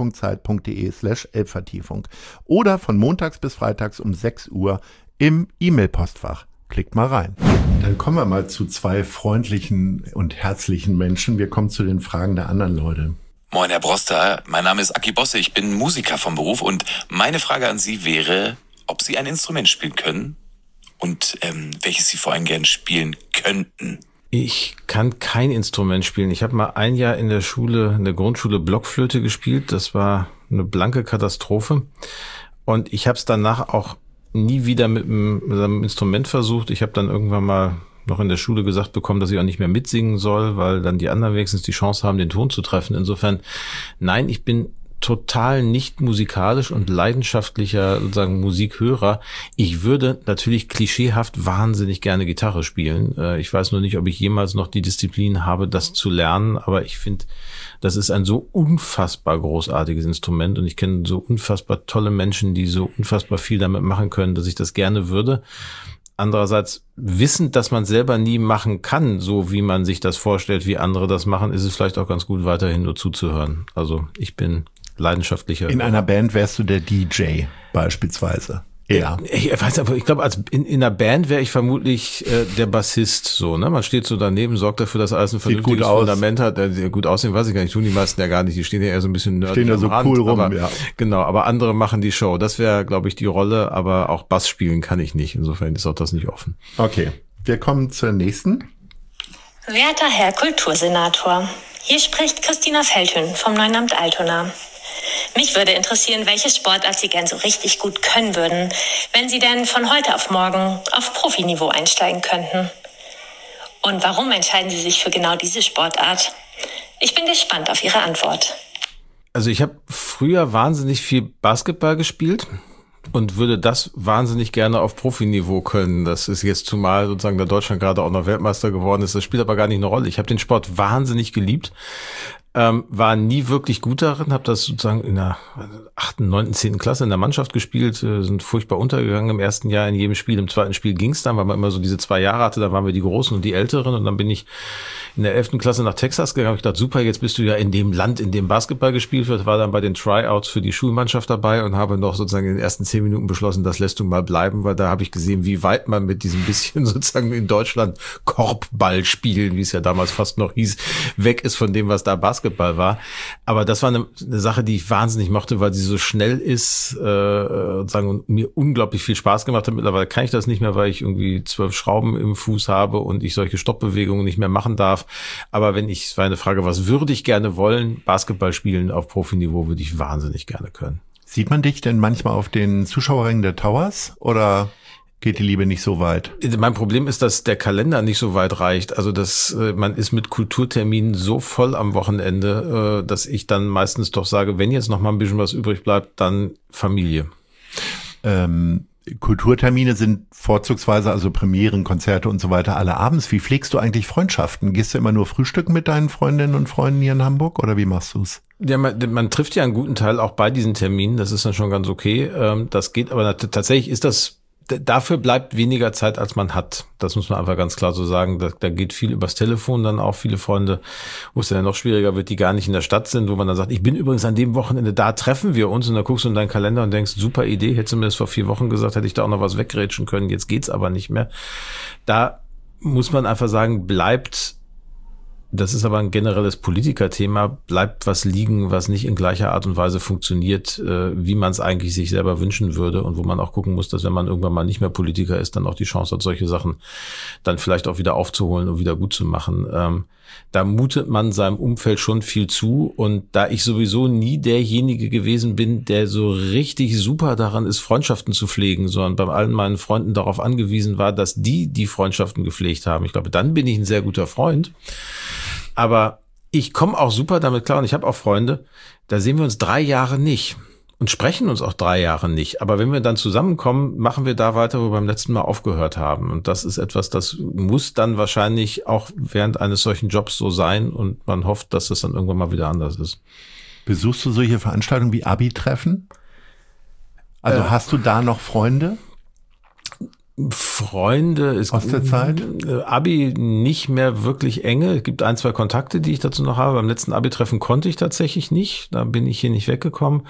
www.zeit.de/Elbvertiefung oder von montags bis freitags um 6 Uhr im E-Mail-Postfach. Klickt mal rein. Dann kommen wir mal zu zwei freundlichen und herzlichen Menschen. Wir kommen zu den Fragen der anderen Leute. Moin, Herr Broster. Mein Name ist Aki Bosse. Ich bin Musiker vom Beruf und meine Frage an Sie wäre, ob Sie ein Instrument spielen können und welches Sie vor allem gern spielen könnten. Ich kann kein Instrument spielen. Ich habe mal ein Jahr in der Grundschule Blockflöte gespielt. Das war eine blanke Katastrophe. Und ich habe es danach auch nie wieder mit einem Instrument versucht. Ich habe dann irgendwann mal noch in der Schule gesagt bekommen, dass ich auch nicht mehr mitsingen soll, weil dann die anderen wenigstens die Chance haben, den Ton zu treffen. Insofern, nein, ich bin total nicht musikalisch und leidenschaftlicher sozusagen Musikhörer. Ich würde natürlich klischeehaft wahnsinnig gerne Gitarre spielen. Ich weiß nur nicht, ob ich jemals noch die Disziplin habe, das zu lernen, aber ich finde, das ist ein so unfassbar großartiges Instrument und ich kenne so unfassbar tolle Menschen, die so unfassbar viel damit machen können, dass ich das gerne würde. Andererseits, wissend, dass man selber nie machen kann, so wie man sich das vorstellt, wie andere das machen, ist es vielleicht auch ganz gut, weiterhin nur zuzuhören. Also ich bin leidenschaftlicher. In einer Band wärst du der DJ beispielsweise. Ja. Ich weiß aber, ich glaube, in einer Band wäre ich vermutlich der Bassist, so, ne? Man steht so daneben, sorgt dafür, dass alles ein vernünftiges Fundament hat. Gut aussehen, weiß ich gar nicht, tun die meisten ja gar nicht. Die stehen ja eher so ein bisschen nerdig stehen da so Rand, cool rum, aber, ja. Genau, aber andere machen die Show. Das wäre, glaube ich, die Rolle, aber auch Bass spielen kann ich nicht. Insofern ist auch das nicht offen. Okay, wir kommen zur nächsten. Werter Herr Kultursenator, hier spricht Christina Feldhün vom Neuen Amt Altona. Mich würde interessieren, welche Sportart Sie gern so richtig gut können würden, wenn Sie denn von heute auf morgen auf Profiniveau einsteigen könnten. Und warum entscheiden Sie sich für genau diese Sportart? Ich bin gespannt auf Ihre Antwort. Also ich habe früher wahnsinnig viel Basketball gespielt und würde das wahnsinnig gerne auf Profiniveau können. Das ist jetzt zumal sozusagen der Deutschland gerade auch noch Weltmeister geworden ist. Das spielt aber gar nicht eine Rolle. Ich habe den Sport wahnsinnig geliebt. War nie wirklich gut darin, habe das sozusagen in der 8., 9., 10. Klasse in der Mannschaft gespielt, sind furchtbar untergegangen im ersten Jahr in jedem Spiel. Im zweiten Spiel ging's dann, weil man immer so diese 2 Jahre hatte, da waren wir die Großen und die Älteren und dann bin ich in der 11. Klasse nach Texas gegangen. Ich dachte, super, jetzt bist du ja in dem Land, in dem Basketball gespielt wird, war dann bei den Tryouts für die Schulmannschaft dabei und habe noch sozusagen in den ersten 10 Minuten beschlossen, das lässt du mal bleiben, weil da habe ich gesehen, wie weit man mit diesem bisschen sozusagen in Deutschland Korbball spielen, wie es ja damals fast noch hieß, weg ist von dem, was da Basketball war. Aber das war eine Sache, die ich wahnsinnig mochte, weil sie so schnell ist und mir unglaublich viel Spaß gemacht hat. Mittlerweile kann ich das nicht mehr, weil ich irgendwie 12 Schrauben im Fuß habe und ich solche Stoppbewegungen nicht mehr machen darf. Aber es war eine Frage, was würde ich gerne wollen? Basketball spielen auf Profiniveau würde ich wahnsinnig gerne können. Sieht man dich denn manchmal auf den Zuschauerrängen der Towers oder geht die Liebe nicht so weit? Mein Problem ist, dass der Kalender nicht so weit reicht. Also man ist mit Kulturterminen so voll am Wochenende, dass ich dann meistens doch sage, wenn jetzt noch mal ein bisschen was übrig bleibt, dann Familie. Kulturtermine sind vorzugsweise, also Premieren, Konzerte und so weiter, alle abends. Wie pflegst du eigentlich Freundschaften? Gehst du immer nur frühstücken mit deinen Freundinnen und Freunden hier in Hamburg oder wie machst du's? Ja, man trifft ja einen guten Teil auch bei diesen Terminen. Das ist dann schon ganz okay. Das geht, aber tatsächlich ist das dafür bleibt weniger Zeit, als man hat. Das muss man einfach ganz klar so sagen. Da geht viel übers Telefon dann auch. Viele Freunde, wo es dann noch schwieriger wird, die gar nicht in der Stadt sind, wo man dann sagt, ich bin übrigens an dem Wochenende, da treffen wir uns. Und dann guckst du in deinen Kalender und denkst, super Idee, hättest du mir das vor 4 Wochen gesagt, hätte ich da auch noch was wegrätschen können. Jetzt geht's aber nicht mehr. Da muss man einfach sagen, das ist aber ein generelles Politikerthema, bleibt was liegen, was nicht in gleicher Art und Weise funktioniert, wie man es eigentlich sich selber wünschen würde und wo man auch gucken muss, dass wenn man irgendwann mal nicht mehr Politiker ist, dann auch die Chance hat, solche Sachen dann vielleicht auch wieder aufzuholen und wieder gut zu machen. Da mutet man seinem Umfeld schon viel zu und da ich sowieso nie derjenige gewesen bin, der so richtig super daran ist, Freundschaften zu pflegen, sondern bei allen meinen Freunden darauf angewiesen war, dass die Freundschaften gepflegt haben. Ich glaube, dann bin ich ein sehr guter Freund. Aber ich komme auch super damit klar und ich habe auch Freunde, da sehen wir uns 3 Jahre nicht. und sprechen uns auch 3 Jahre nicht. Aber wenn wir dann zusammenkommen, machen wir da weiter, wo wir beim letzten Mal aufgehört haben. Und das ist etwas, das muss dann wahrscheinlich auch während eines solchen Jobs so sein. Und man hofft, dass das dann irgendwann mal wieder anders ist. Besuchst du solche Veranstaltungen wie Abi-Treffen? Also hast du da noch Freunde? Freunde ist aus der Zeit? Abi nicht mehr wirklich enge. Es gibt 1, 2 Kontakte, die ich dazu noch habe. Beim letzten Abi-Treffen konnte ich tatsächlich nicht. Da bin ich hier nicht weggekommen.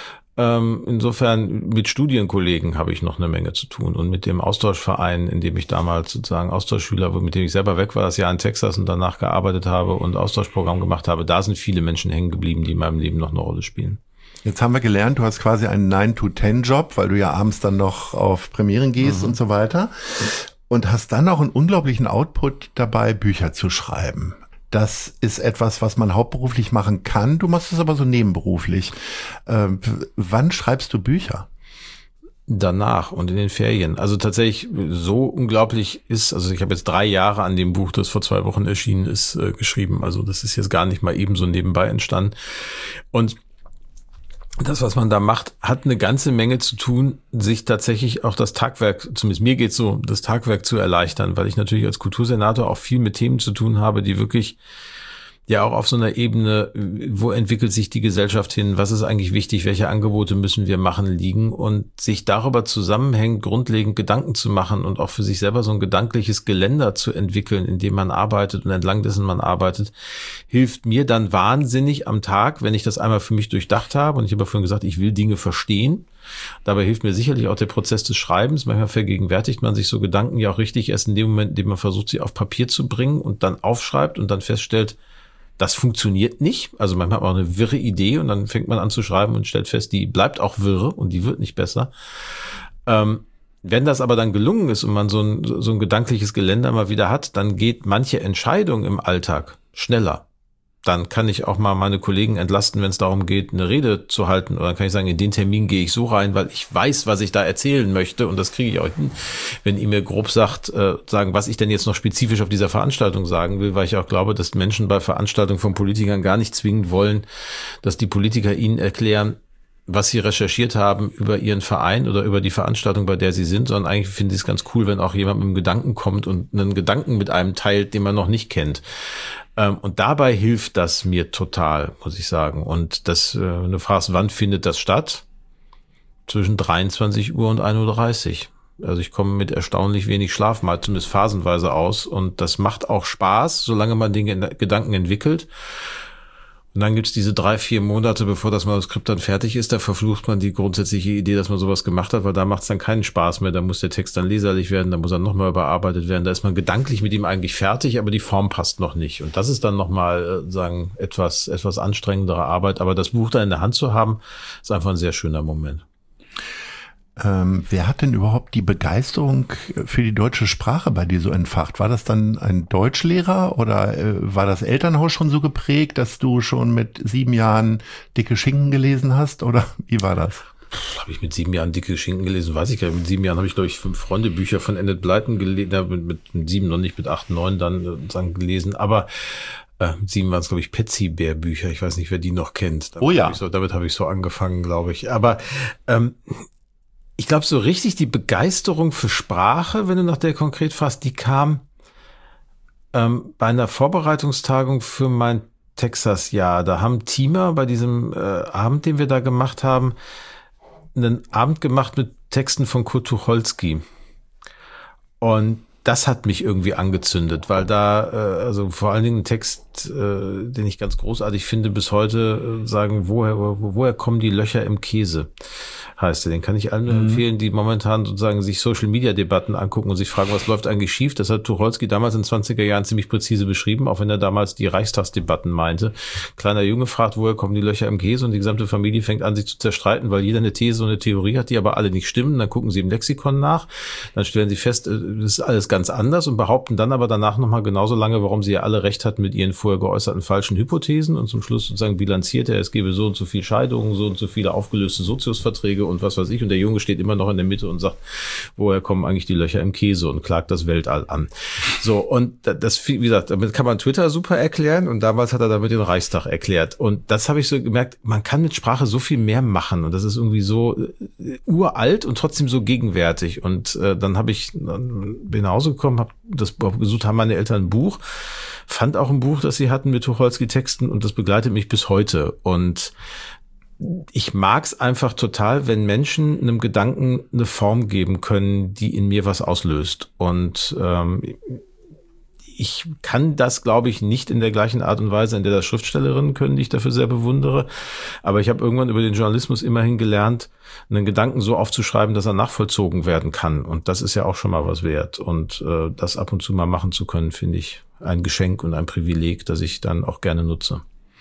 Insofern mit Studienkollegen habe ich noch eine Menge zu tun und mit dem Austauschverein, in dem ich damals sozusagen Austauschschüler, mit dem ich selber weg war, das Jahr in Texas und danach gearbeitet habe und Austauschprogramm gemacht habe. Da sind viele Menschen hängen geblieben, die in meinem Leben noch eine Rolle spielen. Jetzt haben wir gelernt, du hast quasi einen 9-to-10-Job, weil du ja abends dann noch auf Premieren gehst und so weiter. Und hast dann auch einen unglaublichen Output dabei, Bücher zu schreiben. Das ist etwas, was man hauptberuflich machen kann. Du machst es aber so nebenberuflich. Wann schreibst du Bücher? Danach und in den Ferien. Also tatsächlich so unglaublich ist, also ich habe jetzt 3 Jahre an dem Buch, das vor 2 Wochen erschienen ist, geschrieben. Also das ist jetzt gar nicht mal eben so nebenbei entstanden. Und das, was man da macht, hat eine ganze Menge zu tun, sich tatsächlich auch das Tagwerk, zumindest mir geht's so, das Tagwerk zu erleichtern, weil ich natürlich als Kultursenator auch viel mit Themen zu tun habe, die wirklich ja auch auf so einer Ebene, wo entwickelt sich die Gesellschaft hin, was ist eigentlich wichtig, welche Angebote müssen wir machen, liegen und sich darüber zusammenhängend grundlegend Gedanken zu machen und auch für sich selber so ein gedankliches Geländer zu entwickeln, in dem man arbeitet und entlang dessen man arbeitet, hilft mir dann wahnsinnig am Tag, wenn ich das einmal für mich durchdacht habe und ich habe vorhin gesagt, ich will Dinge verstehen. Dabei hilft mir sicherlich auch der Prozess des Schreibens. Manchmal vergegenwärtigt man sich so Gedanken ja auch richtig erst in dem Moment, in dem man versucht, sie auf Papier zu bringen und dann aufschreibt und dann feststellt, das funktioniert nicht. Also manchmal hat man auch eine wirre Idee und dann fängt man an zu schreiben und stellt fest, die bleibt auch wirre und die wird nicht besser. Wenn das aber dann gelungen ist und man so ein gedankliches Geländer mal wieder hat, dann geht manche Entscheidung im Alltag schneller. Dann kann ich auch mal meine Kollegen entlasten, wenn es darum geht, eine Rede zu halten. Oder dann kann ich sagen, in den Termin gehe ich so rein, weil ich weiß, was ich da erzählen möchte. Und das kriege ich auch hin, wenn ihr mir grob sagt, sagen, was ich denn jetzt noch spezifisch auf dieser Veranstaltung sagen will, weil ich auch glaube, dass Menschen bei Veranstaltungen von Politikern gar nicht zwingend wollen, dass die Politiker ihnen erklären, was sie recherchiert haben über ihren Verein oder über die Veranstaltung, bei der sie sind, sondern eigentlich finde ich es ganz cool, wenn auch jemand mit einem Gedanken kommt und einen Gedanken mit einem teilt, den man noch nicht kennt. Und dabei hilft das mir total, muss ich sagen. Und das, wenn du fragst, wann findet das statt? Zwischen 23 Uhr und 1:30 Uhr. Also ich komme mit erstaunlich wenig Schlaf, mal zumindest phasenweise aus. Und das macht auch Spaß, solange man den Gedanken entwickelt. Und dann gibt's diese 3-4 Monate, bevor das Manuskript dann fertig ist, da verflucht man die grundsätzliche Idee, dass man sowas gemacht hat, weil da macht's dann keinen Spaß mehr, da muss der Text dann leserlich werden, da muss er nochmal überarbeitet werden, da ist man gedanklich mit ihm eigentlich fertig, aber die Form passt noch nicht. Und das ist dann nochmal, sagen, etwas anstrengendere Arbeit, aber das Buch da in der Hand zu haben, ist einfach ein sehr schöner Moment. Wer hat denn überhaupt die Begeisterung für die deutsche Sprache bei dir so entfacht? War das dann ein Deutschlehrer oder war das Elternhaus schon so geprägt, dass du schon mit 7 Jahren Dicke Schinken gelesen hast? Oder wie war das? Habe ich mit 7 Jahren Dicke Schinken gelesen? Weiß ich gar nicht. Mit 7 Jahren habe ich, glaube ich, 5 Freunde-Bücher von Enid Blyton gelesen. Mit 7 noch nicht, mit 8, 9 dann gelesen. Aber mit 7 waren es, glaube ich, Petsy-Bär-Bücher. Ich weiß nicht, wer die noch kennt. Damit habe ich so angefangen, glaube ich. Aber ich glaube, so richtig die Begeisterung für Sprache, wenn du nach der konkret fragst, die kam bei einer Vorbereitungstagung für mein Texas-Jahr. Da haben Teamer bei diesem Abend, den wir da gemacht haben, einen Abend gemacht mit Texten von Kurt Tucholsky. Und das hat mich irgendwie angezündet, weil da, also vor allen Dingen ein Text, den ich ganz großartig finde, bis heute sagen, woher kommen die Löcher im Käse, heißt er. Den kann ich allen nur empfehlen, die momentan sozusagen sich Social-Media-Debatten angucken und sich fragen, was läuft eigentlich schief. Das hat Tucholsky damals in den 20er Jahren ziemlich präzise beschrieben, auch wenn er damals die Reichstagsdebatten meinte. Kleiner Junge fragt, woher kommen die Löcher im Käse und die gesamte Familie fängt an, sich zu zerstreiten, weil jeder eine These und eine Theorie hat, die aber alle nicht stimmen. Dann gucken sie im Lexikon nach, dann stellen sie fest, das ist alles ganz anders und behaupten dann aber danach nochmal genauso lange, warum sie ja alle recht hatten mit ihren vorher geäußerten falschen Hypothesen und zum Schluss sozusagen bilanziert er, es gebe so und so viel Scheidungen, so und so viele aufgelöste Soziusverträge Pflege und was weiß ich. Und der Junge steht immer noch in der Mitte und sagt, woher kommen eigentlich die Löcher im Käse und klagt das Weltall an. So, und das, wie gesagt, damit kann man Twitter super erklären und damals hat er damit den Reichstag erklärt. Und das habe ich so gemerkt, man kann mit Sprache so viel mehr machen und das ist irgendwie so uralt und trotzdem so gegenwärtig. Und dann bin nach Hause gekommen, habe das gesucht, haben meine Eltern ein Buch, fand auch ein Buch, das sie hatten mit Tucholsky-Texten und das begleitet mich bis heute. Und ich mag es einfach total, wenn Menschen einem Gedanken eine Form geben können, die in mir was auslöst. Und ich kann das, glaube ich, nicht in der gleichen Art und Weise, in der das Schriftstellerinnen können, die ich dafür sehr bewundere. Aber ich habe irgendwann über den Journalismus immerhin gelernt, einen Gedanken so aufzuschreiben, dass er nachvollzogen werden kann. Und das ist ja auch schon mal was wert. Und das ab und zu mal machen zu können, finde ich ein Geschenk und ein Privileg, das ich dann auch gerne nutze.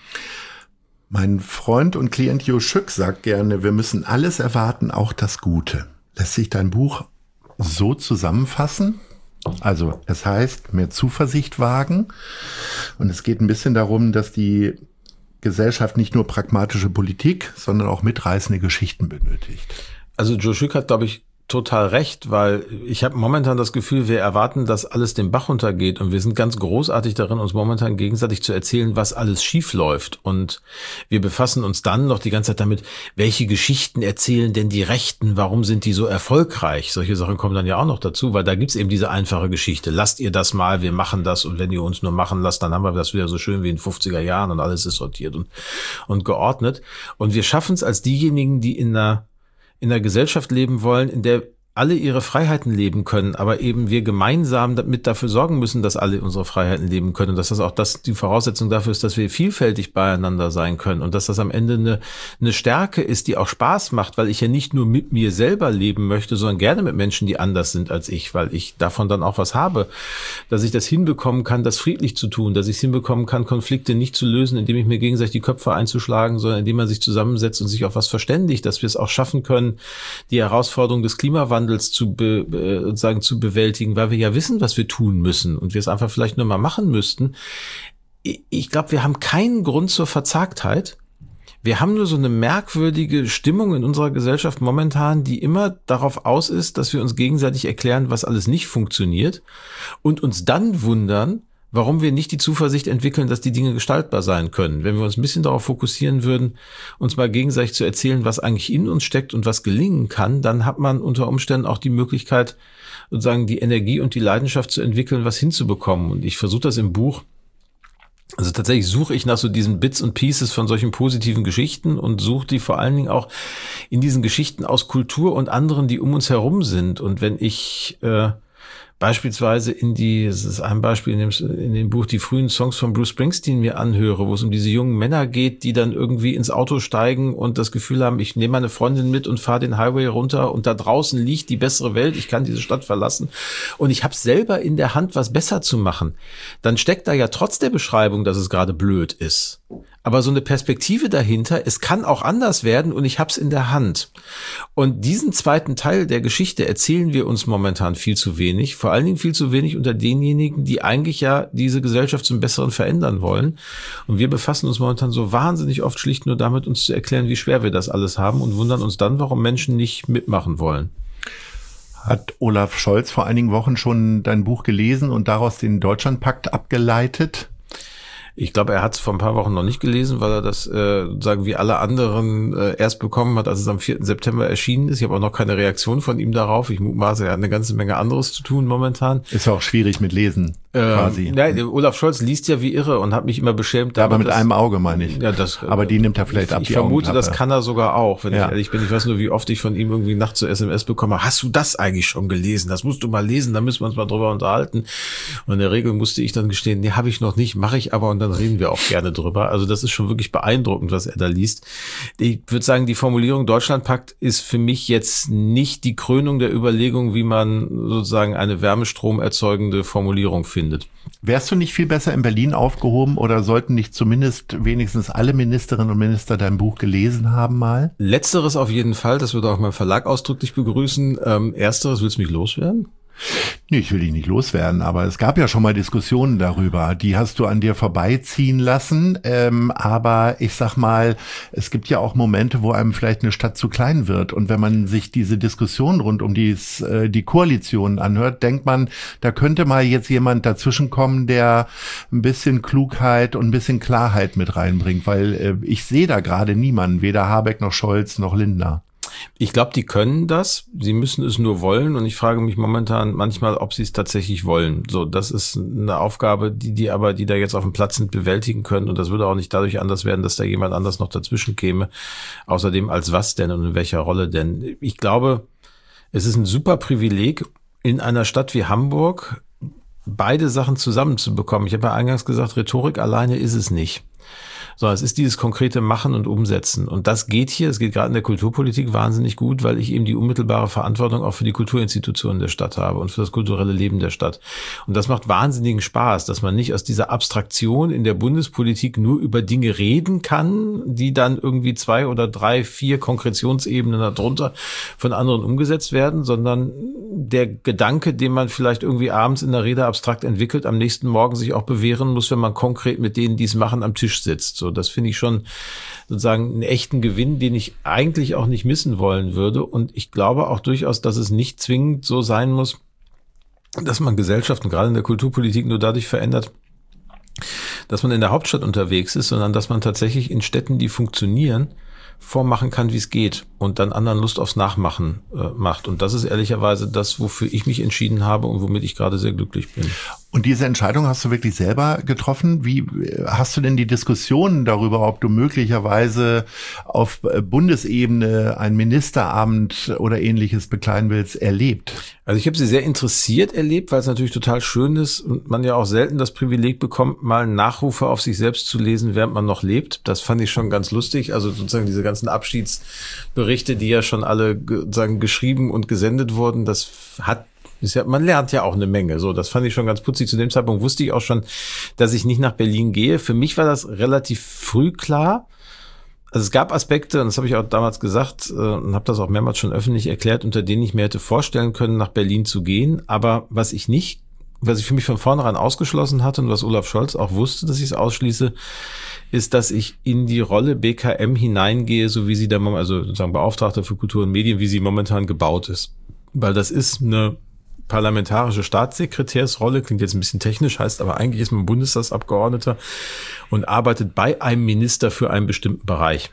Mein Freund und Klient Jo Schück sagt gerne, wir müssen alles erwarten, auch das Gute. Lässt sich dein Buch so zusammenfassen? Also es heißt, mehr Zuversicht wagen. Und es geht ein bisschen darum, dass die Gesellschaft nicht nur pragmatische Politik, sondern auch mitreißende Geschichten benötigt. Also Jo Schück hat, glaube ich, total recht, weil ich habe momentan das Gefühl, wir erwarten, dass alles den Bach runtergeht und wir sind ganz großartig darin, uns momentan gegenseitig zu erzählen, was alles schief läuft und wir befassen uns dann noch die ganze Zeit damit, welche Geschichten erzählen denn die Rechten, warum sind die so erfolgreich? Solche Sachen kommen dann ja auch noch dazu, weil da gibt's eben diese einfache Geschichte, lasst ihr das mal, wir machen das und wenn ihr uns nur machen lasst, dann haben wir das wieder so schön wie in den 50er Jahren und alles ist sortiert und geordnet und wir schaffen es als diejenigen, die in einer Gesellschaft leben wollen, in der alle ihre Freiheiten leben können, aber eben wir gemeinsam damit dafür sorgen müssen, dass alle unsere Freiheiten leben können und dass das auch die Voraussetzung dafür ist, dass wir vielfältig beieinander sein können und dass das am Ende eine Stärke ist, die auch Spaß macht, weil ich ja nicht nur mit mir selber leben möchte, sondern gerne mit Menschen, die anders sind als ich, weil ich davon dann auch was habe, dass ich das hinbekommen kann, das friedlich zu tun, dass ich es hinbekommen kann, Konflikte nicht zu lösen, indem ich mir gegenseitig die Köpfe einzuschlagen, sondern indem man sich zusammensetzt und sich auf was verständigt, dass wir es auch schaffen können, die Herausforderung des Klimawandels zu bewältigen, weil wir ja wissen, was wir tun müssen und wir es einfach vielleicht nur mal machen müssten. Ich glaube, wir haben keinen Grund zur Verzagtheit. Wir haben nur so eine merkwürdige Stimmung in unserer Gesellschaft momentan, die immer darauf aus ist, dass wir uns gegenseitig erklären, was alles nicht funktioniert und uns dann wundern, warum wir nicht die Zuversicht entwickeln, dass die Dinge gestaltbar sein können. Wenn wir uns ein bisschen darauf fokussieren würden, uns mal gegenseitig zu erzählen, was eigentlich in uns steckt und was gelingen kann, dann hat man unter Umständen auch die Möglichkeit, sozusagen die Energie und die Leidenschaft zu entwickeln, was hinzubekommen. Und ich versuche das im Buch. Also tatsächlich suche ich nach so diesen Bits und Pieces von solchen positiven Geschichten und suche die vor allen Dingen auch in diesen Geschichten aus Kultur und anderen, die um uns herum sind. Und wenn ich beispielsweise das ist ein Beispiel in dem Buch, die frühen Songs von Bruce Springsteen mir anhöre, wo es um diese jungen Männer geht, die dann irgendwie ins Auto steigen und das Gefühl haben, ich nehme meine Freundin mit und fahre den Highway runter und da draußen liegt die bessere Welt, ich kann diese Stadt verlassen und ich habe selber in der Hand, was besser zu machen. Dann steckt da ja trotz der Beschreibung, dass es gerade blöd ist, aber so eine Perspektive dahinter, es kann auch anders werden und ich hab's in der Hand. Und diesen zweiten Teil der Geschichte erzählen wir uns momentan viel zu wenig, vor allen Dingen viel zu wenig unter denjenigen, die eigentlich ja diese Gesellschaft zum Besseren verändern wollen. Und wir befassen uns momentan so wahnsinnig oft schlicht nur damit, uns zu erklären, wie schwer wir das alles haben und wundern uns dann, warum Menschen nicht mitmachen wollen. Hat Olaf Scholz vor einigen Wochen schon dein Buch gelesen und daraus den Deutschlandpakt abgeleitet? Ich glaube, er hat es vor ein paar Wochen noch nicht gelesen, weil er das, sagen wie alle anderen, erst bekommen hat, als es am 4. September erschienen ist. Ich habe auch noch keine Reaktion von ihm darauf. Ich mutmaße, er hat eine ganze Menge anderes zu tun momentan. Ist ja auch schwierig mit Lesen, quasi. Ja, Olaf Scholz liest ja wie irre und hat mich immer beschämt. Ja, aber mit einem Auge, meine ich. Ja, aber die nimmt er vielleicht ab. Ich vermute, das kann er sogar auch, wenn ich Ja. ehrlich bin. Ich weiß nur, wie oft ich von ihm irgendwie nachts zur SMS bekomme. Hast du das eigentlich schon gelesen? Das musst du mal lesen, da müssen wir uns mal drüber unterhalten. Und in der Regel musste ich dann gestehen, nee, habe ich noch nicht, mache ich aber und dann reden wir auch gerne drüber. Also das ist schon wirklich beeindruckend, was er da liest. Ich würde sagen, die Formulierung Deutschlandpakt ist für mich jetzt nicht die Krönung der Überlegung, wie man sozusagen eine wärmestromerzeugende Formulierung findet. Wärst du nicht viel besser in Berlin aufgehoben oder sollten nicht zumindest wenigstens alle Ministerinnen und Minister dein Buch gelesen haben mal? Letzteres auf jeden Fall, das würde auch mein Verlag ausdrücklich begrüßen. Ersteres, willst du mich loswerden? Nee, ich will dich nicht loswerden, aber es gab ja schon mal Diskussionen darüber. Die hast du an dir vorbeiziehen lassen. Aber ich sag mal, es gibt ja auch Momente, wo einem vielleicht eine Stadt zu klein wird. Und wenn man sich diese Diskussion rund um die Koalition anhört, denkt man, da könnte mal jetzt jemand dazwischenkommen, der ein bisschen Klugheit und ein bisschen Klarheit mit reinbringt. Weil ich sehe da gerade niemanden, weder Habeck noch Scholz noch Lindner. Ich glaube, die können das. Sie müssen es nur wollen. Und ich frage mich momentan manchmal, ob sie es tatsächlich wollen. So, das ist eine Aufgabe, die da jetzt auf dem Platz sind, bewältigen können. Und das würde auch nicht dadurch anders werden, dass da jemand anders noch dazwischen käme. Außerdem als was denn und in welcher Rolle denn? Ich glaube, es ist ein super Privileg, in einer Stadt wie Hamburg beide Sachen zusammenzubekommen. Ich habe ja eingangs gesagt, Rhetorik alleine ist es nicht. Sondern es ist dieses konkrete Machen und Umsetzen. Und das geht hier, es geht gerade in der Kulturpolitik wahnsinnig gut, weil ich eben die unmittelbare Verantwortung auch für die Kulturinstitutionen der Stadt habe und für das kulturelle Leben der Stadt. Und das macht wahnsinnigen Spaß, dass man nicht aus dieser Abstraktion in der Bundespolitik nur über Dinge reden kann, die dann irgendwie 2 oder 3, 4 Konkretionsebenen darunter von anderen umgesetzt werden, sondern der Gedanke, den man vielleicht irgendwie abends in der Rede abstrakt entwickelt, am nächsten Morgen sich auch bewähren muss, wenn man konkret mit denen, die es machen, am Tisch sitzt. So, das finde ich schon sozusagen einen echten Gewinn, den ich eigentlich auch nicht missen wollen würde. Und ich glaube auch durchaus, dass es nicht zwingend so sein muss, dass man Gesellschaften gerade in der Kulturpolitik nur dadurch verändert, dass man in der Hauptstadt unterwegs ist, sondern dass man tatsächlich in Städten, die funktionieren, vormachen kann, wie es geht und dann anderen Lust aufs Nachmachen macht. Und das ist ehrlicherweise das, wofür ich mich entschieden habe und womit ich gerade sehr glücklich bin. Und diese Entscheidung hast du wirklich selber getroffen? Wie hast du denn die Diskussionen darüber, ob du möglicherweise auf Bundesebene ein Ministerabend oder Ähnliches bekleiden willst, erlebt? Also ich habe sie sehr interessiert erlebt, weil es natürlich total schön ist und man ja auch selten das Privileg bekommt, mal Nachrufe auf sich selbst zu lesen, während man noch lebt. Das fand ich schon ganz lustig. Also sozusagen diese ganzen Abschiedsberichte, die ja schon alle sozusagen geschrieben und gesendet wurden, man lernt ja auch eine Menge. So, das fand ich schon ganz putzig. Zu dem Zeitpunkt wusste ich auch schon, dass ich nicht nach Berlin gehe. Für mich war das relativ früh klar. Also es gab Aspekte, und das habe ich auch damals gesagt und habe das auch mehrmals schon öffentlich erklärt, unter denen ich mir hätte vorstellen können, nach Berlin zu gehen. Aber was ich für mich von vornherein ausgeschlossen hatte und was Olaf Scholz auch wusste, dass ich es ausschließe, ist, dass ich in die Rolle BKM hineingehe, so wie sie da, also sozusagen Beauftragter für Kultur und Medien, wie sie momentan gebaut ist. Weil das ist eine parlamentarische Staatssekretärsrolle, klingt jetzt ein bisschen technisch, heißt aber eigentlich ist man Bundestagsabgeordneter und arbeitet bei einem Minister für einen bestimmten Bereich.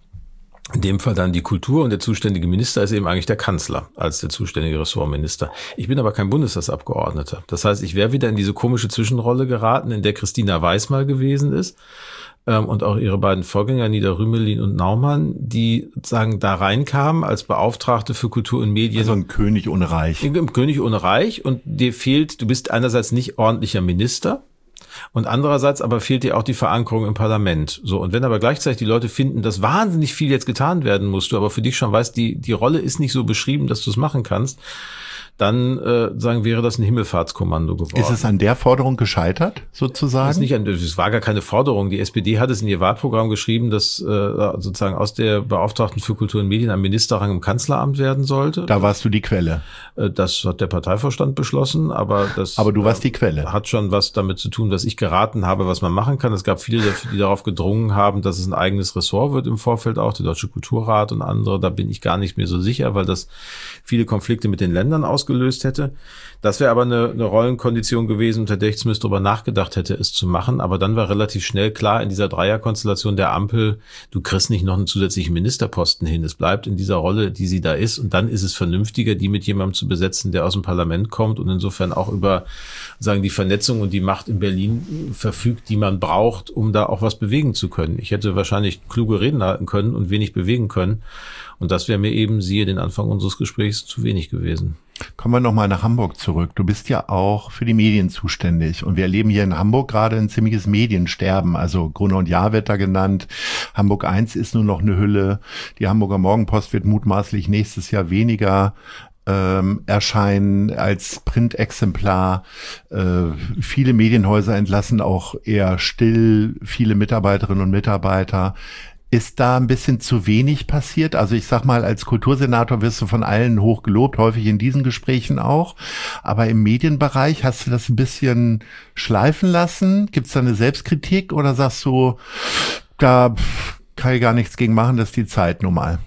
In dem Fall dann die Kultur und der zuständige Minister ist eben eigentlich der Kanzler als der zuständige Ressortminister. Ich bin aber kein Bundestagsabgeordneter. Das heißt, ich wäre wieder in diese komische Zwischenrolle geraten, in der Christina Weiß mal gewesen ist und auch ihre beiden Vorgänger, Nida Rümelin und Naumann, die sozusagen da reinkamen als Beauftragte für Kultur und Medien. Also ein König ohne Reich. Im König ohne Reich und dir fehlt, du bist einerseits nicht ordentlicher Minister und andererseits aber fehlt dir auch die Verankerung im Parlament. So, und wenn aber gleichzeitig die Leute finden, dass wahnsinnig viel jetzt getan werden muss, du aber für dich schon weißt, die Rolle ist nicht so beschrieben, dass du es machen kannst, dann wäre das ein Himmelfahrtskommando geworden. Ist es an der Forderung gescheitert, sozusagen? Es war gar keine Forderung. Die SPD hat es in ihr Wahlprogramm geschrieben, dass sozusagen aus der Beauftragten für Kultur und Medien ein Ministerrang im Kanzleramt werden sollte. Da warst du die Quelle. Das hat der Parteivorstand beschlossen, aber du warst die Quelle. Hat schon was damit zu tun, dass ich geraten habe, was man machen kann. Es gab viele, die darauf gedrungen haben, dass es ein eigenes Ressort wird im Vorfeld auch, der Deutsche Kulturrat und andere. Da bin ich gar nicht mehr so sicher, weil das viele Konflikte mit den Ländern ausgelöst hätte. Das wäre aber eine Rollenkondition gewesen, unter der ich zumindest darüber nachgedacht hätte, es zu machen. Aber dann war relativ schnell klar, in dieser Dreierkonstellation der Ampel, du kriegst nicht noch einen zusätzlichen Ministerposten hin. Es bleibt in dieser Rolle, die sie da ist. Und dann ist es vernünftiger, die mit jemandem zu besetzen, der aus dem Parlament kommt und insofern auch über die Vernetzung und die Macht in Berlin verfügt, die man braucht, um da auch was bewegen zu können. Ich hätte wahrscheinlich kluge Reden halten können und wenig bewegen können. Und das wäre mir eben, siehe den Anfang unseres Gesprächs, zu wenig gewesen. Kommen wir nochmal nach Hamburg zurück. Du bist ja auch für die Medien zuständig. Und wir erleben hier in Hamburg gerade ein ziemliches Mediensterben. Also Gruner und Jahr wird da genannt. Hamburg 1 ist nur noch eine Hülle. Die Hamburger Morgenpost wird mutmaßlich nächstes Jahr weniger erscheinen als Printexemplar. Viele Medienhäuser entlassen auch eher still viele Mitarbeiterinnen und Mitarbeiter. Ist da ein bisschen zu wenig passiert? Also ich sag mal, als Kultursenator wirst du von allen hoch gelobt, häufig in diesen Gesprächen auch. Aber im Medienbereich hast du das ein bisschen schleifen lassen? Gibt's da eine Selbstkritik oder sagst du, da kann ich gar nichts gegen machen, das ist die Zeit nun mal?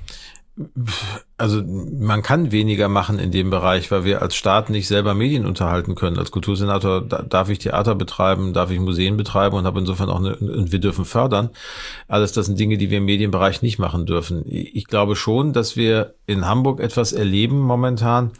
Also man kann weniger machen in dem Bereich, weil wir als Staat nicht selber Medien unterhalten können. Als Kultursenator darf ich Theater betreiben, darf ich Museen betreiben und habe insofern auch und wir dürfen fördern. Alles das sind Dinge, die wir im Medienbereich nicht machen dürfen. Ich glaube schon, dass wir in Hamburg etwas erleben momentan,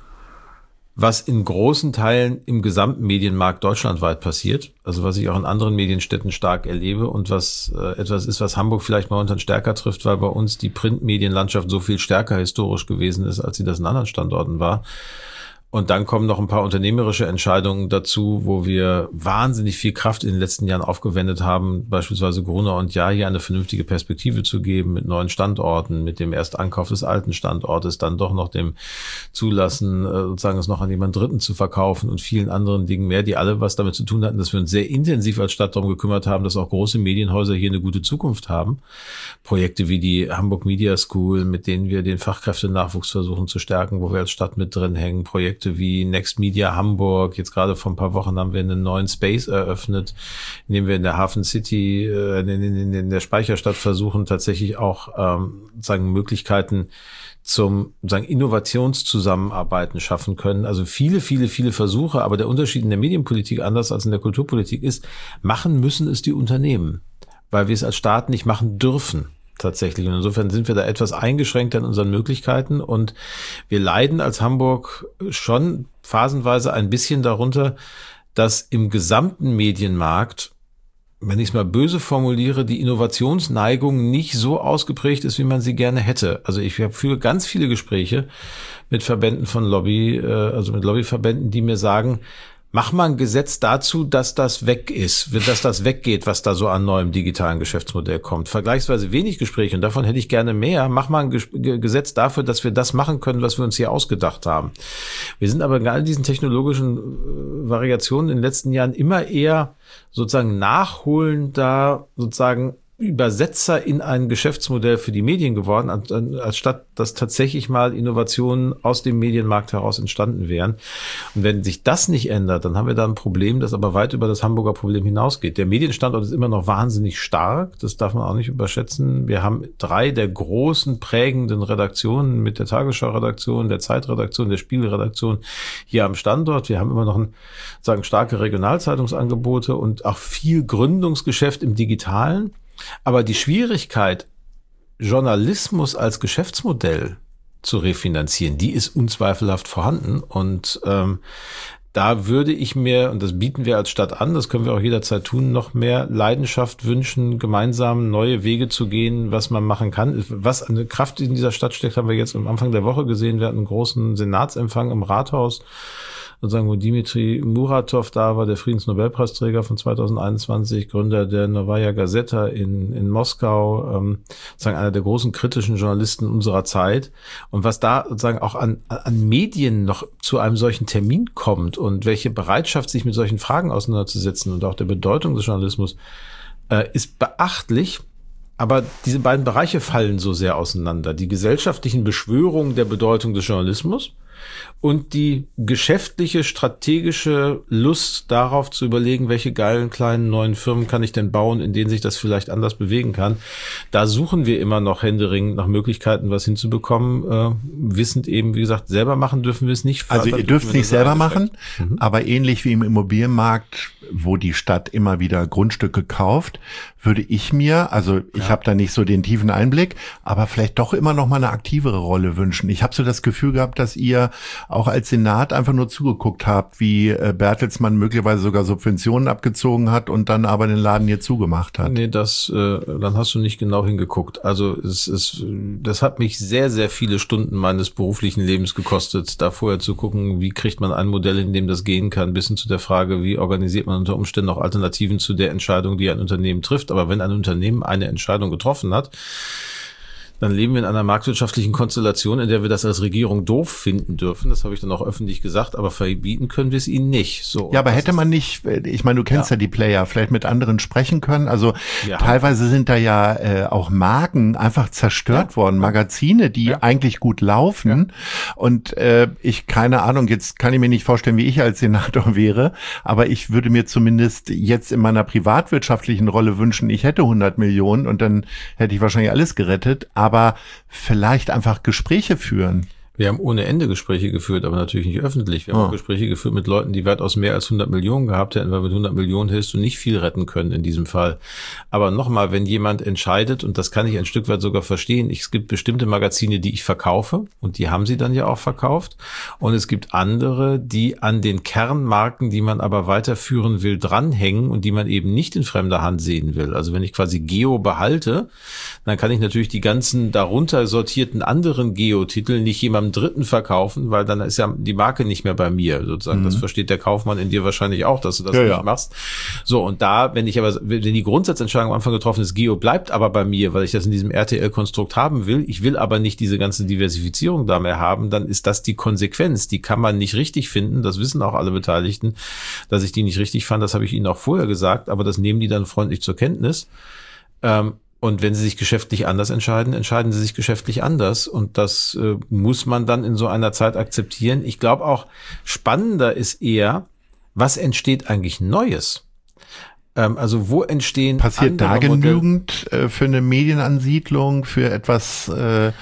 was in großen Teilen im gesamten Medienmarkt deutschlandweit passiert, also was ich auch in anderen Medienstädten stark erlebe und was etwas ist, was Hamburg vielleicht momentan stärker trifft, weil bei uns die Printmedienlandschaft so viel stärker historisch gewesen ist, als sie das in anderen Standorten war. Und dann kommen noch ein paar unternehmerische Entscheidungen dazu, wo wir wahnsinnig viel Kraft in den letzten Jahren aufgewendet haben, beispielsweise Gruner und Jahr hier eine vernünftige Perspektive zu geben mit neuen Standorten, mit dem Erstankauf des alten Standortes, dann doch noch dem Zulassen, sozusagen es noch an jemand Dritten zu verkaufen und vielen anderen Dingen mehr, die alle was damit zu tun hatten, dass wir uns sehr intensiv als Stadt darum gekümmert haben, dass auch große Medienhäuser hier eine gute Zukunft haben. Projekte wie die Hamburg Media School, mit denen wir den Fachkräftenachwuchs versuchen zu stärken, wo wir als Stadt mit drin hängen, Projekte wie Next Media Hamburg. Jetzt gerade vor ein paar Wochen haben wir einen neuen Space eröffnet, in dem wir in der Hafen City, in der Speicherstadt versuchen, tatsächlich auch Möglichkeiten zum Innovationszusammenarbeiten schaffen können. Also viele Versuche, aber der Unterschied in der Medienpolitik anders als in der Kulturpolitik ist, machen müssen es die Unternehmen, weil wir es als Staat nicht machen dürfen. Tatsächlich. Und insofern sind wir da etwas eingeschränkt in unseren Möglichkeiten und wir leiden als Hamburg schon phasenweise ein bisschen darunter, dass im gesamten Medienmarkt, wenn ich es mal böse formuliere, die Innovationsneigung nicht so ausgeprägt ist, wie man sie gerne hätte. Also ich führe ganz viele Gespräche mit Verbänden von also mit Lobbyverbänden, die mir sagen, mach mal ein Gesetz dazu, dass das weg ist, dass das weggeht, was da so an neuem digitalen Geschäftsmodell kommt. Vergleichsweise wenig Gespräche und davon hätte ich gerne mehr. Mach mal ein Gesetz dafür, dass wir das machen können, was wir uns hier ausgedacht haben. Wir sind aber in all diesen technologischen Variationen in den letzten Jahren immer eher sozusagen nachholender, sozusagen Übersetzer in ein Geschäftsmodell für die Medien geworden, als statt dass tatsächlich mal Innovationen aus dem Medienmarkt heraus entstanden wären. Und wenn sich das nicht ändert, dann haben wir da ein Problem, das aber weit über das Hamburger Problem hinausgeht. Der Medienstandort ist immer noch wahnsinnig stark, das darf man auch nicht überschätzen. Wir haben 3 der großen prägenden Redaktionen mit der Tagesschau-Redaktion, der Zeitredaktion, der Spiegel-Redaktion hier am Standort. Wir haben immer noch starke Regionalzeitungsangebote und auch viel Gründungsgeschäft im Digitalen. Aber die Schwierigkeit, Journalismus als Geschäftsmodell zu refinanzieren, die ist unzweifelhaft vorhanden. Und da würde ich mir, und das bieten wir als Stadt an, das können wir auch jederzeit tun, noch mehr Leidenschaft wünschen, gemeinsam neue Wege zu gehen, was man machen kann. Was eine Kraft in dieser Stadt steckt, haben wir jetzt am Anfang der Woche gesehen. Wir hatten einen großen Senatsempfang im Rathaus, sozusagen, wo Dimitri Muratov da war, der Friedensnobelpreisträger von 2021, Gründer der Novaya Gazeta in Moskau, sozusagen einer der großen kritischen Journalisten unserer Zeit. Und was da sozusagen auch an Medien noch zu einem solchen Termin kommt und welche Bereitschaft, sich mit solchen Fragen auseinanderzusetzen und auch der Bedeutung des Journalismus, ist beachtlich. Aber diese beiden Bereiche fallen so sehr auseinander. Die gesellschaftlichen Beschwörungen der Bedeutung des Journalismus und die geschäftliche, strategische Lust darauf zu überlegen, welche geilen kleinen neuen Firmen kann ich denn bauen, in denen sich das vielleicht anders bewegen kann. Da suchen wir immer noch händeringend nach Möglichkeiten, was hinzubekommen. Wissend eben, wie gesagt, selber machen dürfen wir es nicht. Also ihr dürft es nicht selber machen, aber ähnlich wie im Immobilienmarkt, wo die Stadt immer wieder Grundstücke kauft, würde ich mir, also ich habe da nicht so den tiefen Einblick, aber vielleicht doch immer noch mal eine aktivere Rolle wünschen. Ich habe so das Gefühl gehabt, dass ihr auch als Senat einfach nur zugeguckt habt, wie Bertelsmann möglicherweise sogar Subventionen abgezogen hat und dann aber den Laden hier zugemacht hat. Nee, dann hast du nicht genau hingeguckt. Also das hat mich sehr, sehr viele Stunden meines beruflichen Lebens gekostet, da vorher zu gucken, wie kriegt man ein Modell, in dem das gehen kann, bis hin zu der Frage, wie organisiert man unter Umständen auch Alternativen zu der Entscheidung, die ein Unternehmen trifft. Aber wenn ein Unternehmen eine Entscheidung getroffen hat, Dann leben wir in einer marktwirtschaftlichen Konstellation, in der wir das als Regierung doof finden dürfen. Das habe ich dann auch öffentlich gesagt, aber verbieten können wir es ihnen nicht. So. Ja, aber hätte man nicht, ich meine, du kennst ja die Player, vielleicht mit anderen sprechen können. Also teilweise sind da ja auch Marken einfach zerstört worden, Magazine, die eigentlich gut laufen. Und keine Ahnung, jetzt kann ich mir nicht vorstellen, wie ich als Senator wäre, aber ich würde mir zumindest jetzt in meiner privatwirtschaftlichen Rolle wünschen, ich hätte 100 Millionen und dann hätte ich wahrscheinlich alles gerettet. Aber vielleicht einfach Gespräche führen. Wir haben ohne Ende Gespräche geführt, aber natürlich nicht öffentlich. Wir haben auch Gespräche geführt mit Leuten, die weitaus mehr als 100 Millionen gehabt hätten, weil mit 100 Millionen hättest du nicht viel retten können in diesem Fall. Aber nochmal, wenn jemand entscheidet, und das kann ich ein Stück weit sogar verstehen, es gibt bestimmte Magazine, die ich verkaufe, und die haben sie dann ja auch verkauft. Und es gibt andere, die an den Kernmarken, die man aber weiterführen will, dranhängen und die man eben nicht in fremder Hand sehen will. Also wenn ich quasi Geo behalte, dann kann ich natürlich die ganzen darunter sortierten anderen Geo-Titel nicht jemandem Dritten verkaufen, weil dann ist ja die Marke nicht mehr bei mir, sozusagen. Das versteht der Kaufmann in dir wahrscheinlich auch, dass du das nicht machst. So, und wenn die Grundsatzentscheidung am Anfang getroffen ist, Geo bleibt aber bei mir, weil ich das in diesem RTL-Konstrukt haben will, ich will aber nicht diese ganze Diversifizierung da mehr haben, dann ist das die Konsequenz. Die kann man nicht richtig finden, das wissen auch alle Beteiligten, dass ich die nicht richtig fand, das habe ich ihnen auch vorher gesagt, aber das nehmen die dann freundlich zur Kenntnis. Und wenn sie sich geschäftlich anders entscheiden, entscheiden sie sich geschäftlich anders. Und das muss man dann in so einer Zeit akzeptieren. Ich glaube auch, spannender ist eher, was entsteht eigentlich Neues? Also wo entstehen passiert da genügend für eine Medienansiedlung, für etwas,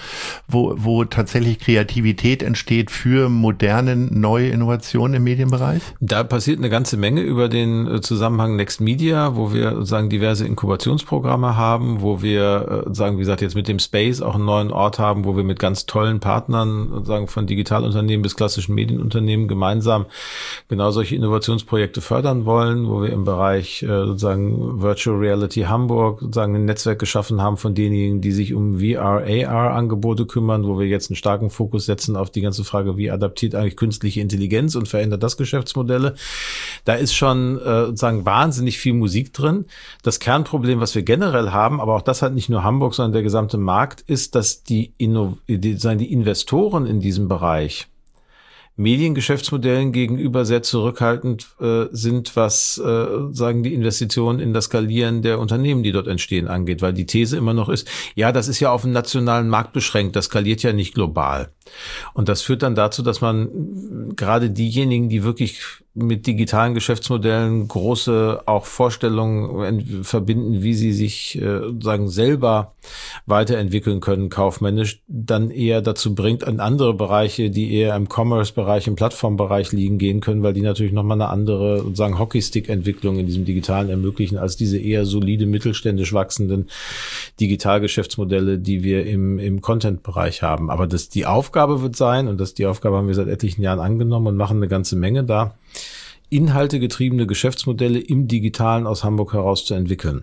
wo tatsächlich Kreativität entsteht für moderne, neue Innovationen im Medienbereich? Da passiert eine ganze Menge über den Zusammenhang Next Media, wo wir sozusagen diverse Inkubationsprogramme haben, wo wir sagen, wie gesagt, jetzt mit dem Space auch einen neuen Ort haben, wo wir mit ganz tollen Partnern sozusagen von Digitalunternehmen bis klassischen Medienunternehmen gemeinsam genau solche Innovationsprojekte fördern wollen, wo wir im Bereich sozusagen Virtual Reality Hamburg sozusagen ein Netzwerk geschaffen haben von denjenigen, die sich um VR, AR-Angebote kümmern, wo wir jetzt einen starken Fokus setzen auf die ganze Frage, wie adaptiert eigentlich künstliche Intelligenz und verändert das Geschäftsmodelle. Da ist schon sozusagen wahnsinnig viel Musik drin. Das Kernproblem, was wir generell haben, aber auch das hat nicht nur Hamburg, sondern der gesamte Markt, ist, dass die Investoren in diesem Bereich Mediengeschäftsmodellen gegenüber sehr zurückhaltend sind, was sagen die Investitionen in das Skalieren der Unternehmen, die dort entstehen, angeht, weil die These immer noch ist, ja, das ist ja auf den nationalen Markt beschränkt, das skaliert ja nicht global. Und das führt dann dazu, dass man gerade diejenigen, die wirklich mit digitalen Geschäftsmodellen große auch Vorstellungen verbinden, wie sie sich sagen selber weiterentwickeln können, kaufmännisch, dann eher dazu bringt, an andere Bereiche, die eher im Commerce-Bereich, im Plattformbereich liegen, gehen können, weil die natürlich nochmal eine andere sozusagen Hockeystick-Entwicklung in diesem Digitalen ermöglichen, als diese eher solide, mittelständisch wachsenden Digitalgeschäftsmodelle, die wir im Content-Bereich haben. Aber die Aufgabe wird sein, und die Aufgabe haben wir seit etlichen Jahren angenommen und machen eine ganze Menge da, inhaltegetriebene Geschäftsmodelle im Digitalen aus Hamburg heraus zu entwickeln.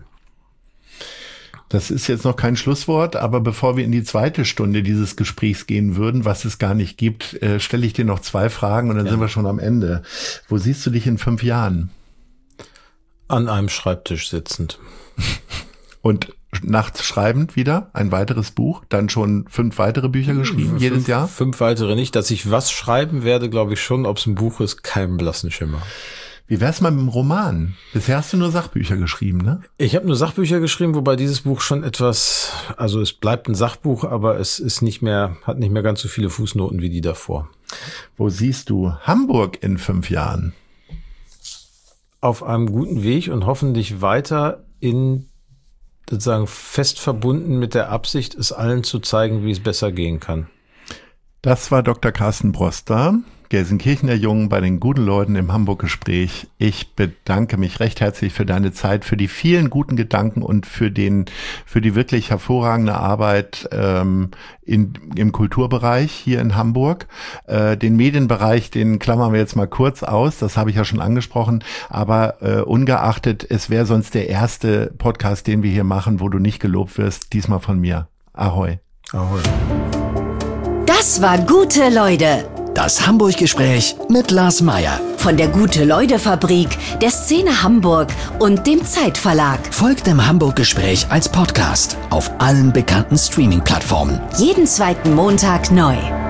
Das ist jetzt noch kein Schlusswort, aber bevor wir in die zweite Stunde dieses Gesprächs gehen würden, was es gar nicht gibt, stelle ich dir noch 2 Fragen und dann sind wir schon am Ende. Wo siehst du dich in 5 Jahren? An einem Schreibtisch sitzend. Und nachts schreibend wieder ein weiteres Buch, dann schon 5 weitere Bücher geschrieben, jedes Jahr? 5 weitere nicht. Dass ich was schreiben werde, glaube ich schon. Ob es ein Buch ist, keinen blassen Schimmer. Wie wär's mal mit dem Roman? Bisher hast du nur Sachbücher geschrieben, ne? Ich habe nur Sachbücher geschrieben, wobei dieses Buch schon etwas, also es bleibt ein Sachbuch, aber es ist hat nicht mehr ganz so viele Fußnoten wie die davor. Wo siehst du Hamburg in 5 Jahren? Auf einem guten Weg und hoffentlich weiter sozusagen fest verbunden mit der Absicht, es allen zu zeigen, wie es besser gehen kann. Das war Dr. Carsten Broster, Gelsenkirchener Jung bei den guten Leuten im Hamburg-Gespräch. Ich bedanke mich recht herzlich für deine Zeit, für die vielen guten Gedanken und für die wirklich hervorragende Arbeit im Kulturbereich hier in Hamburg. Den Medienbereich, den klammern wir jetzt mal kurz aus, das habe ich ja schon angesprochen, aber ungeachtet, es wäre sonst der erste Podcast, den wir hier machen, wo du nicht gelobt wirst, diesmal von mir. Ahoi. Ahoi. Das war gute Leute. Das Hamburg-Gespräch mit Lars Meier. Von der Gute-Leute-Fabrik, der Szene Hamburg und dem Zeitverlag. Folgt dem Hamburg-Gespräch als Podcast auf allen bekannten Streaming-Plattformen. Jeden zweiten Montag neu.